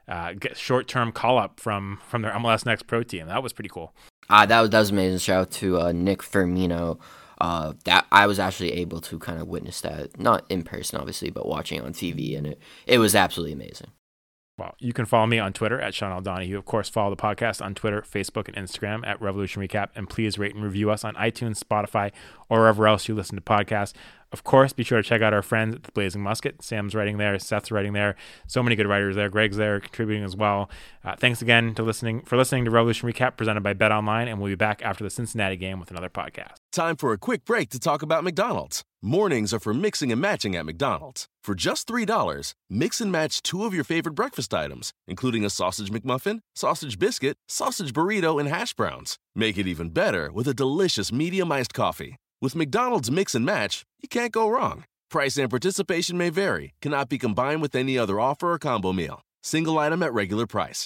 short-term call-up from their MLS Next Pro team. That was pretty cool. That was amazing. Shout out to Nick Firmino. That I was actually able to kind of witness that, not in person, obviously, but watching on TV, and it was absolutely amazing. Well, you can follow me on Twitter at Sean L. Donahue. Of course, follow the podcast on Twitter, Facebook, and Instagram at Revolution Recap. And please rate and review us on iTunes, Spotify, or wherever else you listen to podcasts. Of course, be sure to check out our friends at the Blazing Musket. Sam's writing there, Seth's writing there. So many good writers there. Greg's there contributing as well. Thanks again for listening to Revolution Recap presented by BetOnline, and we'll be back after the Cincinnati game with another podcast. Time for a quick break to talk about McDonald's. Mornings are for mixing and matching at McDonald's. For just $3, mix and match 2 of your favorite breakfast items, including a sausage McMuffin, sausage biscuit, sausage burrito, and hash browns. Make it even better with a delicious medium iced coffee. With McDonald's Mix and Match, you can't go wrong. Price and participation may vary. Cannot be combined with any other offer or combo meal. Single item at regular price.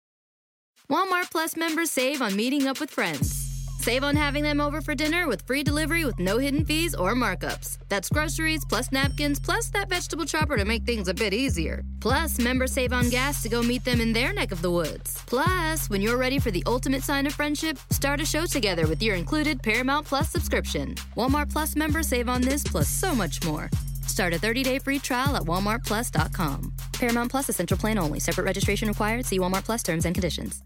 Walmart Plus members save on meeting up with friends. Save on having them over for dinner with free delivery with no hidden fees or markups. That's groceries plus napkins plus that vegetable chopper to make things a bit easier. Plus, members save on gas to go meet them in their neck of the woods. Plus, when you're ready for the ultimate sign of friendship, start a show together with your included Paramount Plus subscription. Walmart Plus members save on this plus so much more. Start a 30-day free trial at walmartplus.com. Paramount Plus Essential Plan only. Separate registration required. See Walmart Plus terms and conditions.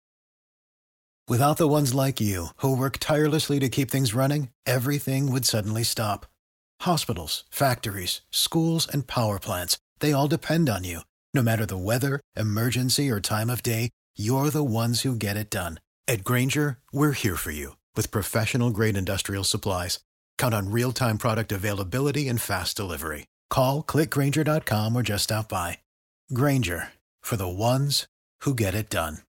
Without the ones like you, who work tirelessly to keep things running, everything would suddenly stop. Hospitals, factories, schools, and power plants, they all depend on you. No matter the weather, emergency, or time of day, you're the ones who get it done. At Grainger, we're here for you with professional-grade industrial supplies. Count on real-time product availability and fast delivery. Call, click Grainger.com, or just stop by. Grainger, for the ones who get it done.